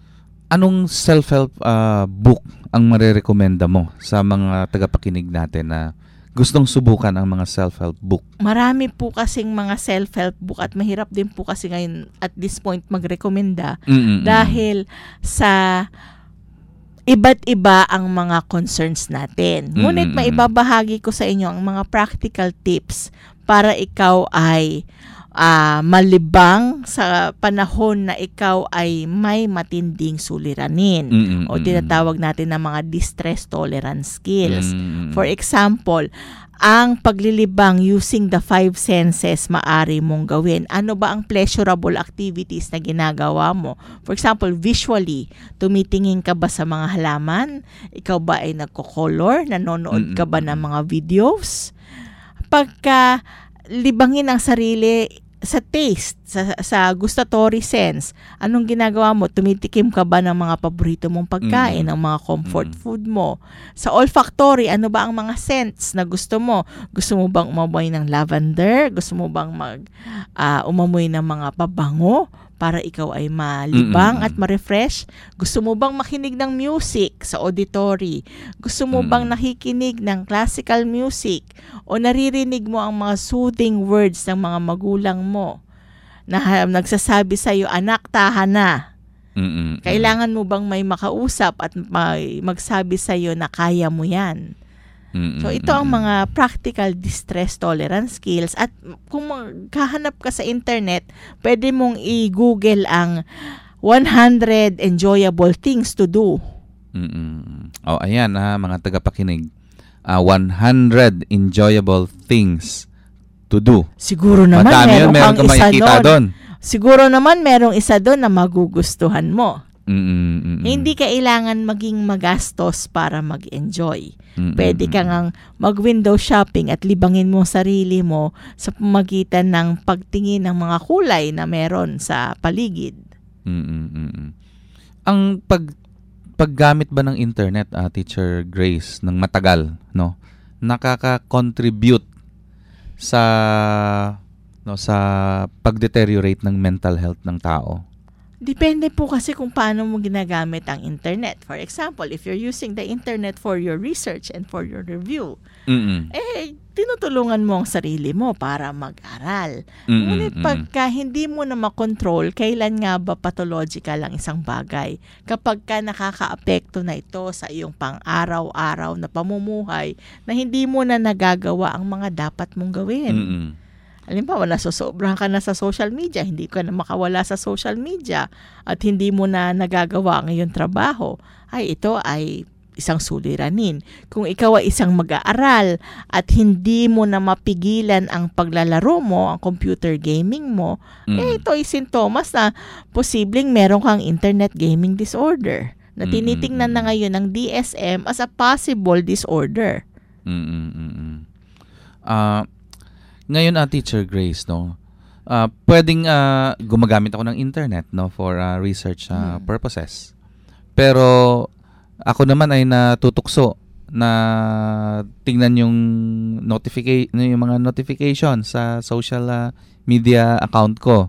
Anong self-help ah, book ang marerekomenda mo sa mga tagapakinig natin na gustong subukan ang mga self-help book? Marami po kasing mga self-help book at mahirap din po kasi ngayon at this point magrekomenda Mm-mm. dahil sa iba't iba ang mga concerns natin. Ngunit Mm-mm. maibabahagi ko sa inyo ang mga practical tips para ikaw ay ah, malibang sa panahon na ikaw ay may matinding suliranin Mm-mm. o tinatawag natin na mga distress tolerance skills. Mm-mm. For example, ang paglilibang using the five senses maari mong gawin. Ano ba ang pleasurable activities na ginagawa mo? For example, visually, tumitingin ka ba sa mga halaman? Ikaw ba ay nagko-color? Nanonood ka ba ng mga videos? Pagka libangin ang sarili sa taste, sa, sa gustatory sense, anong ginagawa mo? Tumitikim ka ba ng mga paborito mong pagkain, Mm. ng mga comfort food mo? Sa olfactory, ano ba ang mga scents na gusto mo? Gusto mo bang umamoy ng lavender? Gusto mo bang mag ah, umamoy ng mga pabango para ikaw ay malibang Mm-mm. at ma-refresh? Gusto mo bang makinig ng music sa auditory? Gusto mo bang nakikinig ng classical music? O naririnig mo ang mga soothing words ng mga magulang mo na ha- nagsasabi sa iyo, anak, tahan na. Mm-mm. Kailangan mo bang may makausap at may magsabi sa iyo na kaya mo yan? Mm-mm, So ito ang mm-mm. mga practical distress tolerance skills. At kung maghahanap ka sa internet, pwede mong i-google ang one hundred enjoyable things to do. Mm-mm. Oh, ayan ha, mga tagapakinig. Uh, one hundred enjoyable things to do. Siguro naman Madami yun, meron meron kang kang isa makikita doon. doon. Siguro naman merong isa doon na magugustuhan mo. Mm-mm, mm-mm. Hindi kailangan maging magastos para mag-enjoy. Mm-mm. Pwede ka ngang mag-window shopping at libangin mo sarili mo sa pamagitan ng pagtingin ng mga kulay na meron sa paligid. Mm-mm, mm-mm. Ang pag paggamit ba ng internet, uh, Teacher Grace, ng matagal, no, nakaka-contribute sa no sa pag-deteriorate ng mental health ng tao? Depende po kasi kung paano mo ginagamit ang internet. For example, if you're using the internet for your research and for your review, Mm-mm. eh, tinutulungan mo ang sarili mo para mag-aral. Mm-mm, Ngunit mm-mm. pagka hindi mo na makontrol, kailan nga ba pathological ang isang bagay? Kapag ka nakaka-apekto na ito sa iyong pang-araw-araw na pamumuhay na hindi mo na nagagawa ang mga dapat mong gawin. Mm-mm. Halimbawa, nasosobrahan ka na sa social media, hindi ka na makawala sa social media at hindi mo na nagagawa ang iyong trabaho, ay ito ay isang suliranin. Kung ikaw ay isang mag-aaral at hindi mo na mapigilan ang paglalaro mo, ang computer gaming mo, Mm. eh ito ay sintomas na posibleng meron kang internet gaming disorder na tinitingnan na ngayon ng D S M as a possible disorder. Mm-mm. Ah, ngayon, ah, Teacher Grace, no, ah, pwedeng ah, gumagamit ako ng internet, no, for ah, research ah, Hmm. purposes. Pero ako naman ay natutukso na tingnan yung notification, yung mga notification sa social ah, media account ko.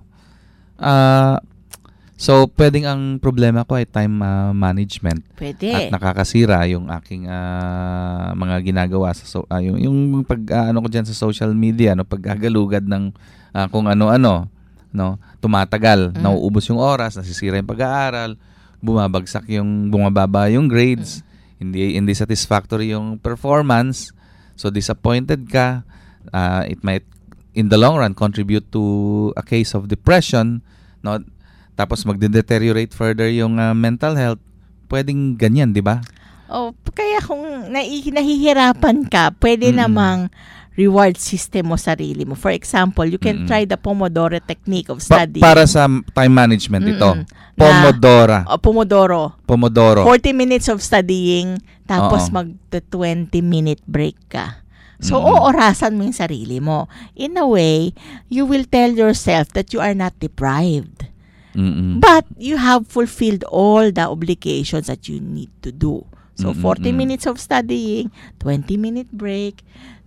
Ah, so pwedeng ang problema ko ay time ah, management. Pwede. At nakakasira yung aking ah, mga ginagawa sa so, ah, yung, yung pag ah, ano ko diyan sa social media, no, paggagalugad ng ah, kung ano-ano, no, tumatagal, Mm. nauubos yung oras, nasisira yung pag-aaral, bumabagsak yung bumababa yung grades, hindi hindi satisfactory yung performance, so disappointed ka, ah, it might in the long run contribute to a case of depression, no, tapos magde-deteriorate further yung ah, mental health. Pwedeng ganyan, di ba? Oh, kaya kung nai- nahihirapan ka, pwede Mm-mm. namang reward system mo sarili mo. For example, you can Mm-mm. try the Pomodoro technique of Pa- study. para sa time management ito. Mm-mm. Pomodoro. Na, oh, Pomodoro. Pomodoro. forty minutes of studying, tapos Oo. mag-twenty minute break ka. So, Mm-mm. oorasan mo yung sarili mo. In a way, you will tell yourself that you are not deprived. Mm-mm. But you have fulfilled all the obligations that you need to do. So, Mm-mm-mm. forty minutes of studying, twenty minute break,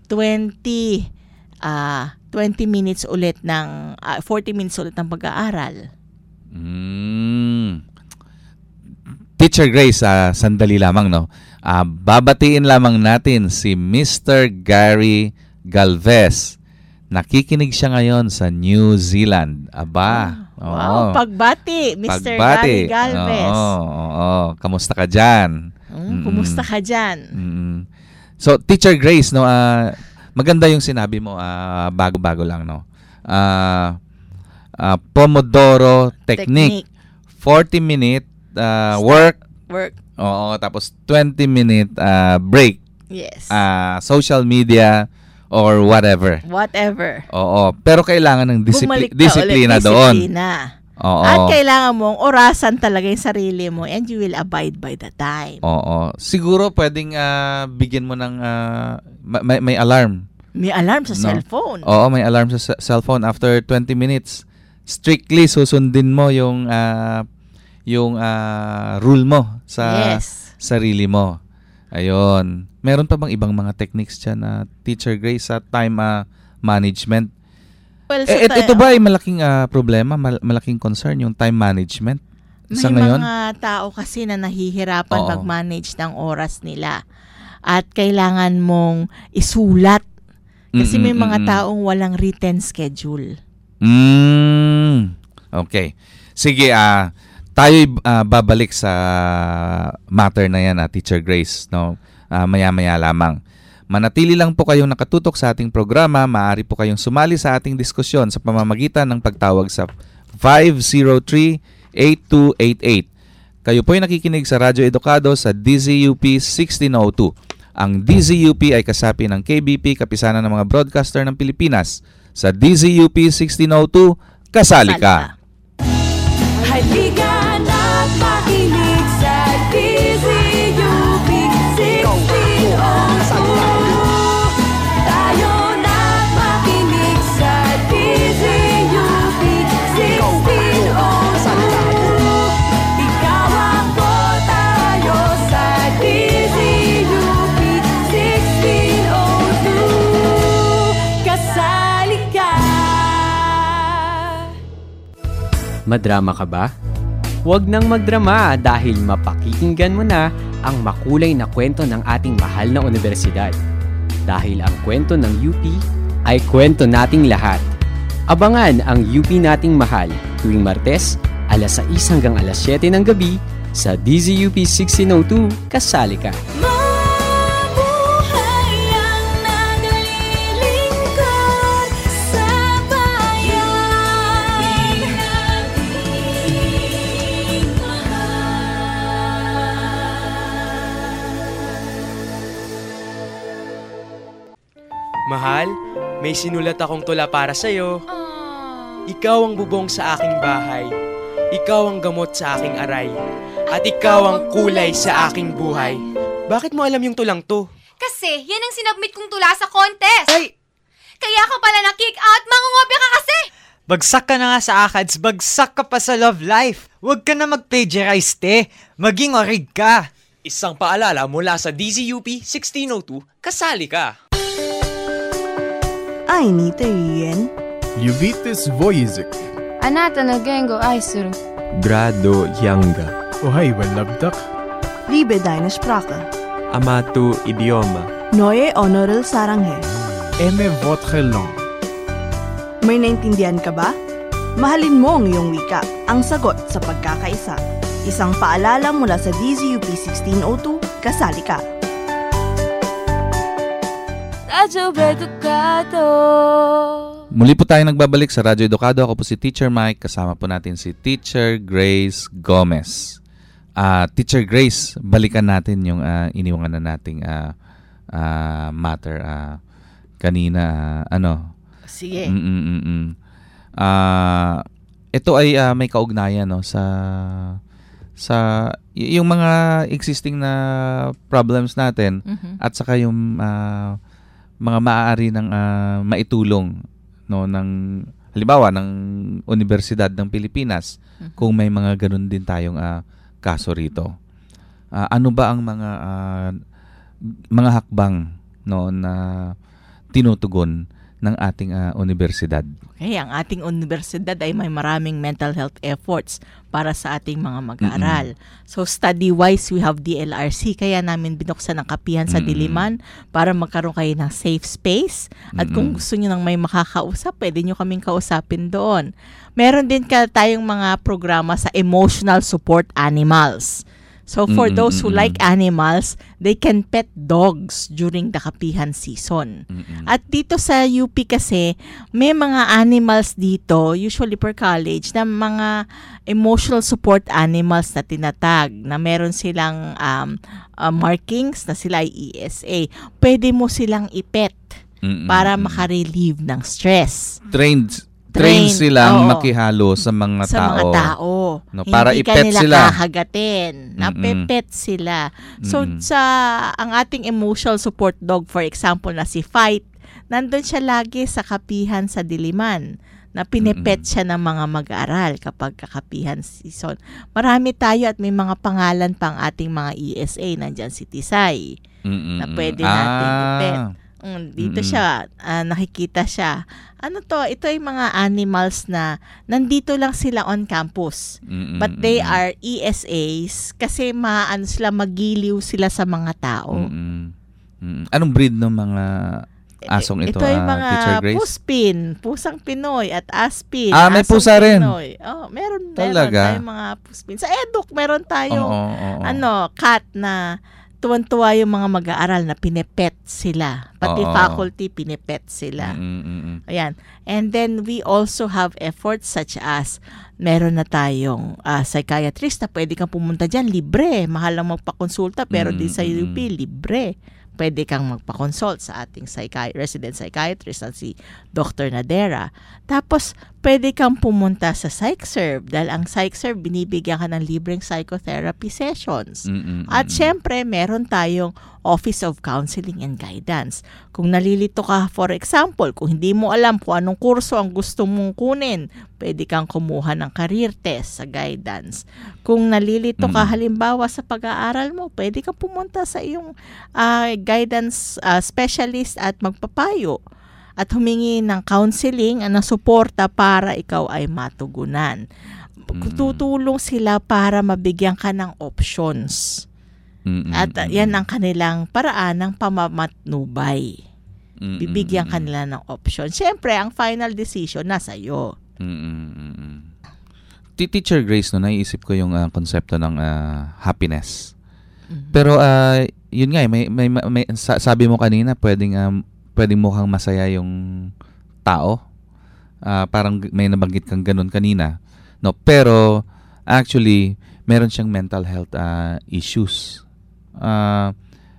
twenty ah twenty minutes ulit ng ah, forty minutes ulit ng pag-aaral. Mm. Teacher Grace, ah, sandali lamang, no? Ah, babatiin lamang natin si Mister Gary Galvez. Nakikinig siya ngayon sa New Zealand. Aba. Wow, oo. pagbati, Mister Pagbati. Gary Galvez. Oo, oo, oo. Kamusta ka dyan? Mm, kumusta ka dyan? Mm. So, Teacher Grace, no, ah, maganda yung sinabi mo, ah, bago-bago lang, no? Ah, ah, Pomodoro technique. Technique. forty minute ah, work. Work. Oo, tapos twenty minute ah, break. Yes. Ah, social media or whatever. Whatever. Oo, pero kailangan ng disipli- Bumalik ka disiplina ulit, doon. disiplina. Oo. At kailangan mong orasan talaga yung sarili mo and you will abide by the time. Oo. Siguro pwedeng ah, bigyan mo ng ah, ma- may, may alarm. May alarm sa No? cellphone. Oo, may alarm sa sa cellphone after twenty minutes. Strictly susundin mo yung ah, yung ah, rule mo sa Yes. sarili mo. Ayun. Meron pa bang ibang mga techniques dyan na Teacher Grace sa time ah, management? Well, Eh, sa et- ta- ito ba ay malaking ah, problema, mal- malaking concern yung time management May sa ngayon? mga tao kasi na nahihirapan Oo. mag-manage ng oras nila. At kailangan mong isulat. Kasi may Mm-mm, mga mm-mm. taong walang written schedule. Mm. Okay. Sige, ah tayo babalik sa matter na yan, ah, Teacher Grace, no? Ah, maya-maya lamang. Manatili lang po kayong nakatutok sa ating programa. Maaari po kayong sumali sa ating diskusyon sa pamamagitan ng pagtawag sa five zero three, eight two eight eight. Kayo po ay nakikinig sa Radyo Edukado sa D Z U P sixteen oh two. Ang D Z U P ay kasapi ng K B P, Kapisanan ng mga Broadcaster ng Pilipinas. Sa D Z U P sixteen oh two, kasali ka! Halika na't makinig sa D Z U P sixteen oh two. Tayo na't makinig sa D Z U P sixteen oh two. Ikaw ako, tayo sa D Z U P sixteen oh two. Kasali ka! Madrama ka ba? Huwag nang magdrama dahil mapakikinggan mo na ang makulay na kwento ng ating mahal na universidad. Dahil ang kwento ng U P ay kwento nating lahat. Abangan ang U P nating mahal tuwing Martes, alas sais hanggang alas siyete ng gabi sa D Z U P sixteen oh two, kasali ka. Mahal, may sinulat akong tula para sa'yo. Ikaw ang bubong sa aking bahay. Ikaw ang gamot sa aking aray. At ikaw ang kulay sa aking buhay. Bakit mo alam yung tulang to? Kasi yan ang sinubmit kong tula sa contest. Ay! Kaya ka pala na-kick out, mangungopia ka kasi! Bagsak ka na nga sa A C A D S, bagsak ka pa sa love life. Huwag ka na mag-plagiarize, te. Maging orig ka. Isang paalala mula sa D Z U P sixteen oh two, kasali ka. Ai ni te yen. Lyuvitis voyizik. Anata no gengo aisuru. Grado Yanga. Ohay walabdak. Liebe deine Sprache. Amatu idioma. Neue Honorel Saranghe. Eme votre langue. May naintindihan ka ba? Mahalin mo ang iyong wika, ang sagot sa pagkakaisa. Isang paalala mula sa D Z U P sixteen oh two, kasali ka. Radyo Edukado. Muli po tayo nagbabalik sa Radyo Edukado. Ako po si Teacher Mike. Kasama po natin si Teacher Grace Gomez. Uh, Teacher Grace, balikan natin yung uh, iniwangan na nating uh, uh, matter uh, kanina. Uh, ano? Sige. Mm-mm-mm. Uh, ito ay uh, may kaugnayan no, sa sa y- yung mga existing na problems natin mm-hmm. at saka yung uh, mga maaari ng uh, maitulong no ng halimbawa ng Universidad ng Pilipinas mm-hmm. kung may mga ganun din tayong uh, kaso rito. Uh, ano ba ang mga uh, mga hakbang no na tinutugon ng ating uh, universidad? Okay, ang ating universidad ay may maraming mental health efforts para sa ating mga mag-aaral. Mm-hmm. So study-wise, we have D L R C, kaya namin binuksan ang kapihan sa mm-hmm. Diliman para magkaroon kayo ng safe space. At mm-hmm. kung gusto nyo nang may makakausap, pwede nyo kaming kausapin doon. Meron din ka tayong mga programa sa emotional support animals. So for mm-hmm. those who like animals, they can pet dogs during the kapihan season. Mm-hmm. At dito sa U P kasi, may mga animals dito, usually per college, na mga emotional support animals na tinatag, na meron silang um, uh, markings na sila ay E S A. Pwede mo silang ipet mm-hmm. para makarelieve ng stress. Trained Train silang oo. makihalo sa mga sa tao. Sa mga tao. No, para hindi ipet ka nila sila. kahagatin. Napepet sila. So, Mm-mm. sa ang ating emotional support dog, for example, na si Fight, nandun siya lagi sa kapihan sa Diliman na pinepet siya ng mga mag-aaral kapag kakapihan season. Marami tayo at may mga pangalan pang ating mga E S A. Nandyan si Tisay Mm-mm. na pwede natin ah. ipet. Mm, dito Mm-mm. siya, uh, nakikita siya. Ano to? Ito ay mga animals na nandito lang sila on campus. Mm-mm. But they are E S As kasi maano sila, magiliw sila sa mga tao. Mm-mm. Mm-mm. Anong breed ng mga asong ito, ito ay uh, mga Teacher Grace? puspin, pusang Pinoy at aspin. Ah, may pusa rin. Pinoy. Oh, meron, Talaga? meron tayong mga puspin. Sa Eduk, meron tayong oh, oh, oh, oh. ano, cat na tuwan-tuwa yung mga mag-aaral na pinepet sila. Pati Oo. faculty, pinepet sila. Mm-mm-mm. Ayan. And then we also have efforts such as meron na tayong uh, psychiatrist na pwede kang pumunta dyan, libre. Mahal lang magpakonsulta, pero di sa U P, libre. Pwede kang magpa-consult sa ating psychi- resident psychiatrist na si Doctor Nadera. Tapos, pwede kang pumunta sa PsychServe dahil ang PsychServe, binibigyan ka ng libreng psychotherapy sessions. Mm-mm-mm. At syempre, meron tayong Office of Counseling and Guidance. Kung nalilito ka, for example, kung hindi mo alam kung anong kurso ang gusto mong kunin, pwede kang kumuha ng career test sa guidance. Kung nalilito ka, Mm. halimbawa sa pag-aaral mo, pwede kang pumunta sa iyong uh, guidance uh, specialist at magpapayo at humingi ng counseling, ng suporta para ikaw ay matugunan. Tutulong sila para mabigyan ka ng options. Mm-mm. At uh, yan ang kanilang paraan ng pamamatnubay. Mm-mm. Bibigyan kanila ng option. Siyempre, ang final decision nasa iyo. Mm-mm. T- Teacher Grace, no, naiisip ko yung uh, konsepto ng uh, happiness. Mm-hmm. Pero uh, yun nga, eh, may, may, may, sa- sabi mo kanina, pwedeng, um, pwedeng mukhang masaya yung tao. Uh, parang may nabanggit kang ganun kanina. No, pero actually, meron siyang mental health uh, issues. Uh,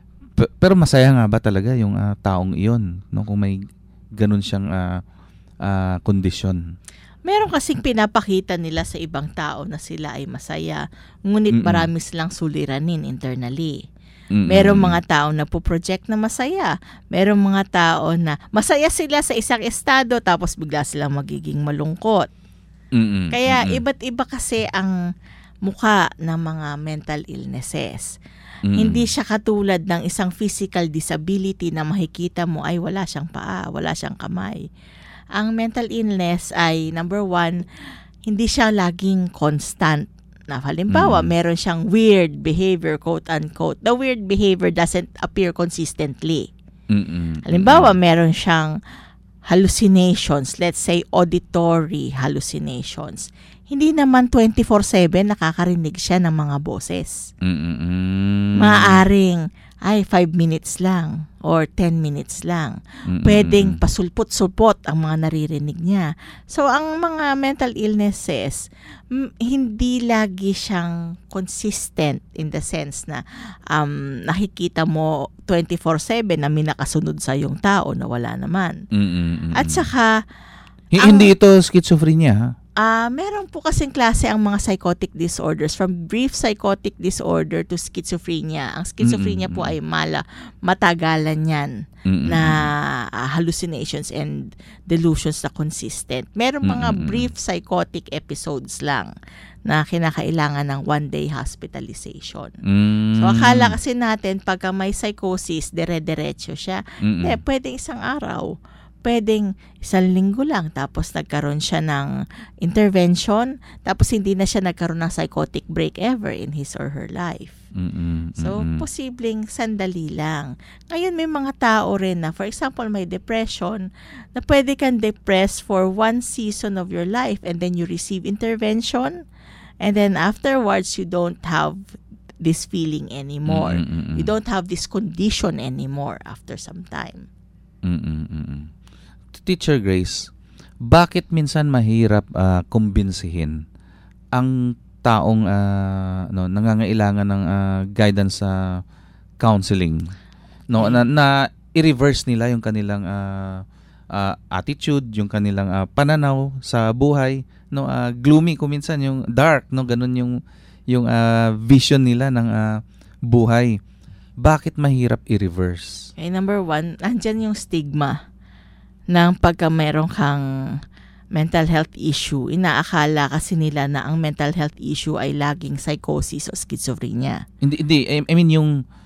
p- pero masaya nga ba talaga yung uh, taong iyon, no, kung may ganun siyang uh, uh, kondisyon? Meron kasing pinapakita nila sa ibang tao na sila ay masaya, ngunit Mm-mm. marami silang suliranin internally. Mm-mm. Merong mga tao na po-project na masaya. Merong mga tao na masaya sila sa isang estado tapos bigla silang magiging malungkot. Mm-mm. Kaya Mm-mm. iba't iba kasi ang mukha ng mga mental illnesses. Mm. Hindi siya katulad ng isang physical disability na makikita mo ay wala siyang paa, wala siyang kamay. Ang mental illness ay, number one, hindi siya laging constant. Na halimbawa, Mm. meron siyang weird behavior, quote-unquote. The weird behavior doesn't appear consistently. Mm-mm. Halimbawa, meron siyang hallucinations, let's say auditory hallucinations. Hindi naman twenty-four seven nakakarinig siya ng mga boses. Mm-mm. Maaaring, ay, five minutes lang or ten minutes lang. Mm-mm. Pwedeng pasulpot-sulpot ang mga naririnig niya. So, ang mga mental illnesses, m- hindi lagi siyang consistent in the sense na um, nakikita mo twenty-four seven na may nakasunod sa yung tao na wala naman. Mm-mm. At saka, H- ang- hindi ito schizophrenia, ha? Ah, meron po kasing klase ang mga psychotic disorders, from brief psychotic disorder to schizophrenia. Ang schizophrenia po ay mala matagalan 'yan Mm-mm. na uh, hallucinations and delusions na consistent. Meron mga Mm-mm. brief psychotic episodes lang na kinakailangan ng one-day hospitalization. Mm. So, akala kasi natin pagka may psychosis, dire-diretso siya. Mm-mm. Hindi, pwedeng isang araw. Pwedeng isang linggo lang tapos nagkaroon siya ng intervention tapos hindi na siya nagkaroon ng psychotic break ever in his or her life. Mm-mm. So, Mm-mm. posibleng sandali lang. Ngayon, may mga tao rin na, for example, may depression, na pwede kang depress for one season of your life and then you receive intervention and then afterwards you don't have this feeling anymore. Mm-mm. You don't have this condition anymore after some time. Mm-mm. Teacher Grace, bakit minsan mahirap uh, kumbinsihin ang taong uh, no, nangangailangan ng uh, guidance sa counseling, no, na, na i-reverse nila yung kanilang uh, uh, attitude, yung kanilang uh, pananaw sa buhay, no, uh, gloomy kung minsan yung dark, no, ganun yung yung uh, vision nila ng uh, buhay. Bakit mahirap i-reverse? Okay, number one, nandyan yung stigma ng pagka meron kang mental health issue. Inaakala kasi nila na ang mental health issue ay laging psychosis o schizophrenia. Hindi, hindi. I, I mean, yung,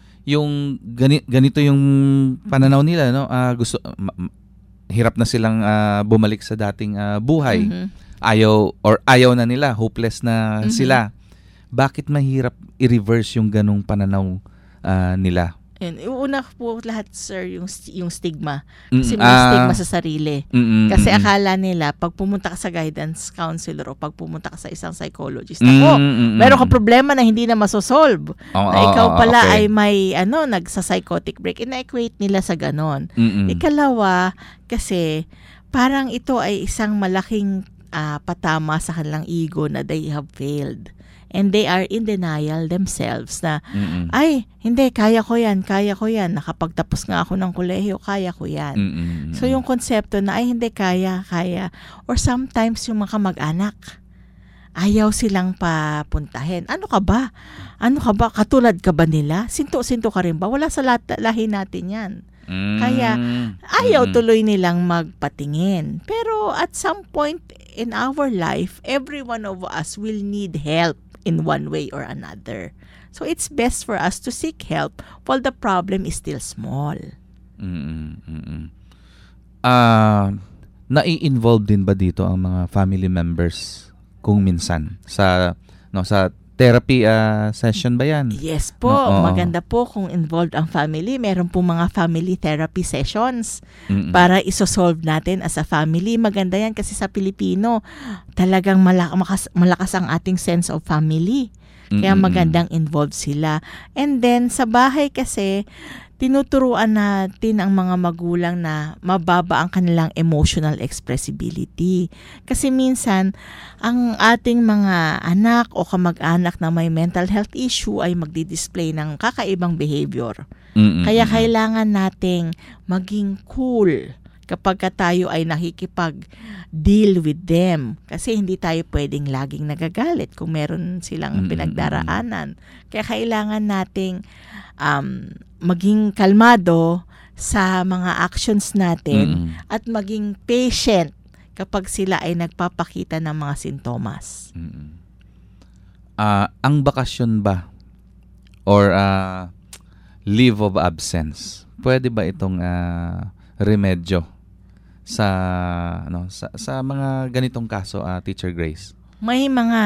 yung gani, ganito yung pananaw nila, no? Uh, gusto, ma, ma, hirap na silang uh, bumalik sa dating uh, buhay. Mm-hmm. Ayaw, or ayaw na nila, hopeless na Mm-hmm. sila. Bakit mahirap i-reverse yung ganong pananaw uh, nila? Yun, una po lahat, sir, yung yung stigma. Kasi Mm, may ah, stigma sa sarili. mm, Kasi mm, akala nila, pag pumunta ka sa guidance counselor o pag pumunta ka sa isang psychologist, Mm, ako, mm, mm. meron ka problema na hindi na masosolve. Oo, na ikaw oo, pala okay. ay may ano, nagsa-psychotic break. Ina-equate nila sa ganon. Mm-mm. Ikalawa, kasi parang ito ay isang malaking ah, patama sa kanilang ego na they have failed. And they are in denial themselves na, Mm-mm. ay, hindi, kaya ko yan, kaya ko yan. Nakapagtapos nga ako ng kolehiyo, kaya ko yan. Mm-mm. So yung konsepto na, ay, hindi, kaya, kaya. Or sometimes yung mga mag-anak, ayaw silang papuntahin. Ano ka ba? Ano ka ba? Katulad ka ba nila? Sinto-sinto ka rin ba? Wala sa lat- lahi natin yan. Mm. Kaya ayaw Mm-mm. tuloy nilang magpatingin. Pero at some point in our life, every one of us will need help in one way or another. So it's best for us to seek help while the problem is still small. Mm-mm. Mm-mm. Ah, nai-involve din ba dito ang mga family members kung minsan sa no sa therapy ah, session ba yan? Yes po, Oo. maganda po kung involved ang family. Meron po mga family therapy sessions Mm-mm. para isosolve natin as a family. Maganda yan kasi sa Pilipino, talagang malak- makas- malakas ang ating sense of family. Kaya Mm-mm. magandang involved sila. And then sa bahay kasi, tinuturuan natin ang mga magulang na mababa ang kanilang emotional expressibility. Kasi minsan, ang ating mga anak o kamag-anak na may mental health issue ay magdi-display ng kakaibang behavior. Mm-mm. Kaya kailangan nating maging cool kapag ka tayo ay nakikipag-deal with them. Kasi hindi tayo pwedeng laging nagagalit kung meron silang Mm-mm. pinagdaraanan. Kaya kailangan nating um, maging kalmado sa mga actions natin Mm-mm. at maging patient kapag sila ay nagpapakita ng mga sintomas. Mm-mm. Ah, ang bakasyon ba or ah, leave of absence, pwede ba itong ah, remedyo sa ano sa sa mga ganitong kaso, ah, Teacher Grace? May mga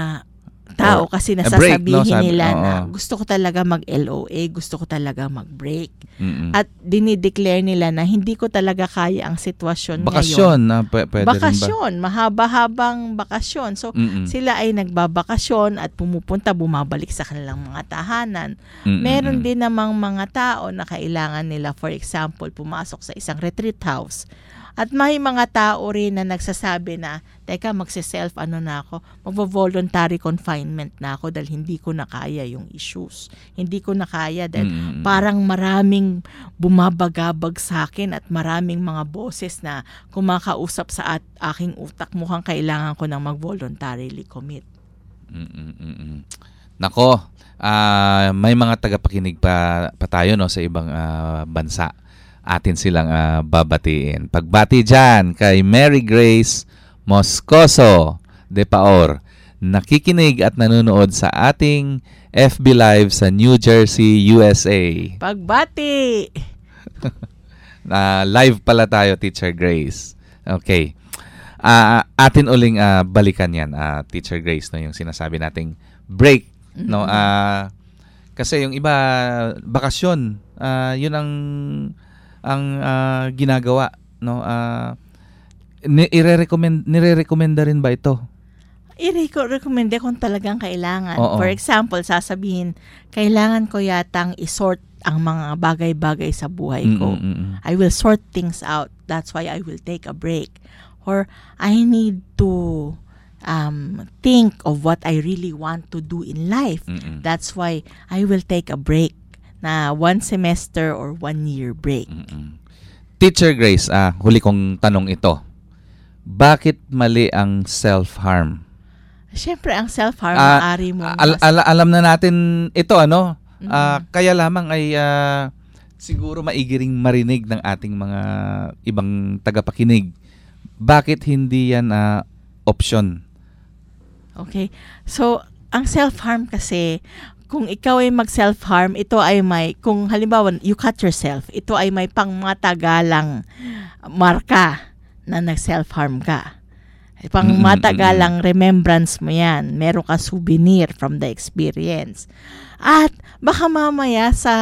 tao Or kasi a break, nasasabihin no? Sabi- nila oo. na gusto ko talaga mag-L O A, gusto ko talaga mag-break. Mm-mm. At dinideclare nila na hindi ko talaga kaya ang sitwasyon Bakasyon ngayon. na pwe- pwede rin ba? Bakasyon, mahaba-habang bakasyon. So, Mm-mm. sila ay nagbabakasyon at pumupunta, bumabalik sa kanilang mga tahanan. Mm-mm. Meron din namang mga tao na kailangan nila, for example, pumasok sa isang retreat house. At may mga tao rin na nagsasabi na, teka, magse-self ano na ako, magvo-voluntary confinement na ako dahil hindi ko na kaya yung issues. Hindi ko na kaya dahil Mm. parang maraming bumabagabag sa akin at maraming mga boses na kumakausap sa at aking utak. Mukhang kailangan ko nang mag-voluntarily commit. Mm-mm-mm. Nako, ah, may mga tagapakinig pa, pa tayo no, sa ibang ah, bansa. Atin silang ah, babatiin. Pagbati dyan kay Mary Grace Moscoso de Paor, nakikinig at nanonood sa ating F B Live sa New Jersey, U S A. Pagbati! Na live pala tayo, Teacher Grace. Okay. Ah, atin uling ah, balikan yan, ah, Teacher Grace, no, yung sinasabi nating break, no? Mhm. Ah, kasi yung iba bakasyon, ah, yun ang ang ah, ginagawa, no? Ah, ni- ire-recommend nire-recommenda rin ba ito? I-recommend kung talagang kailangan. Oo. For example, sasabihin, kailangan ko yatang isort ang mga bagay-bagay sa buhay ko. Mm, mm, mm. I will sort things out. That's why I will take a break. Or I need to um, think of what I really want to do in life. Mm-mm. That's why I will take a break na one semester or one year break. Teacher Grace, ah, huli kong tanong ito. Bakit mali ang self-harm? Siyempre, ang self-harm, Ah, maaari mo al- al- alam na natin ito, ano? Ah, kaya lamang ay ah, siguro maigiring marinig ng ating mga ibang tagapakinig. Bakit hindi yan ah, option? Okay. So, ang self-harm kasi, kung ikaw ay mag-self-harm, ito ay may, kung halimbawa, you cut yourself, ito ay may pangmatagalang marka na nag-self-harm ka. Pangmatagalang remembrance mo yan. Meron ka souvenir from the experience. At baka mamaya sa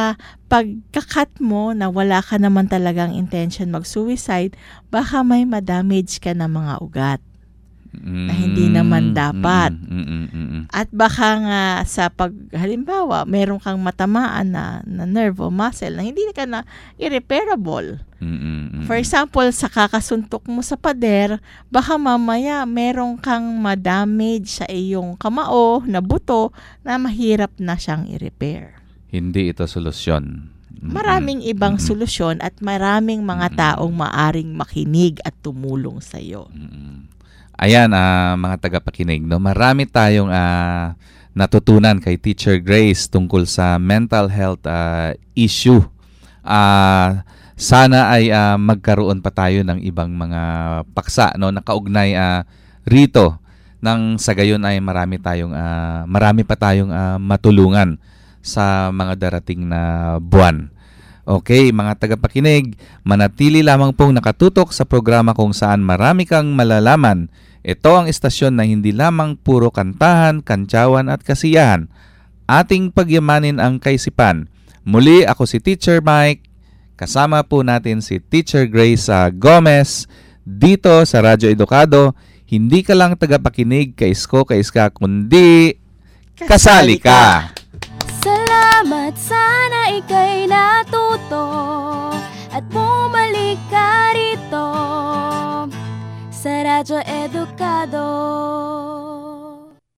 pagkakat mo na wala ka naman talagang intention mag-suicide, baka may madamage ka na mga ugat na hindi naman dapat. Mm, mm, mm, mm. At baka nga sa pag, halimbawa, meron kang matamaan na, na nerve o muscle na hindi ka na irreparable. Mm, mm, mm. For example, sa kakasuntok mo sa pader, baka mamaya meron kang madamage sa iyong kamao na buto na mahirap na siyang i-repair. Hindi ito solusyon. Maraming ibang mm-hmm. solusyon at maraming mga mm-hmm. taong maaring makinig at tumulong sa iyo. Mm-hmm. Ayan, uh, mga tagapakinig, no? Marami tayong uh, natutunan kay Teacher Grace tungkol sa mental health uh, issue. Uh, sana ay uh, magkaroon pa tayo ng ibang mga paksa, no, nakaugnay uh, rito, nang sa gayon ay marami tayong uh, marami pa tayong uh, matulungan sa mga darating na buwan. Okay, mga tagapakinig, manatili lamang pong nakatutok sa programa kung saan marami kang malalaman. Ito ang istasyon na hindi lamang puro kantahan, kantsawan at kasiyahan. Ating pagyamanin ang kaisipan. Muli, ako si Teacher Mike. Kasama po natin si Teacher Grace uh, Gomez dito sa Radyo Edukado. Hindi ka lang tagapakinig, kaisko, kaiska, kundi kasali ka! Salamat, sana ika'y natuto at bumalik ka rito sa Radyo Edukado.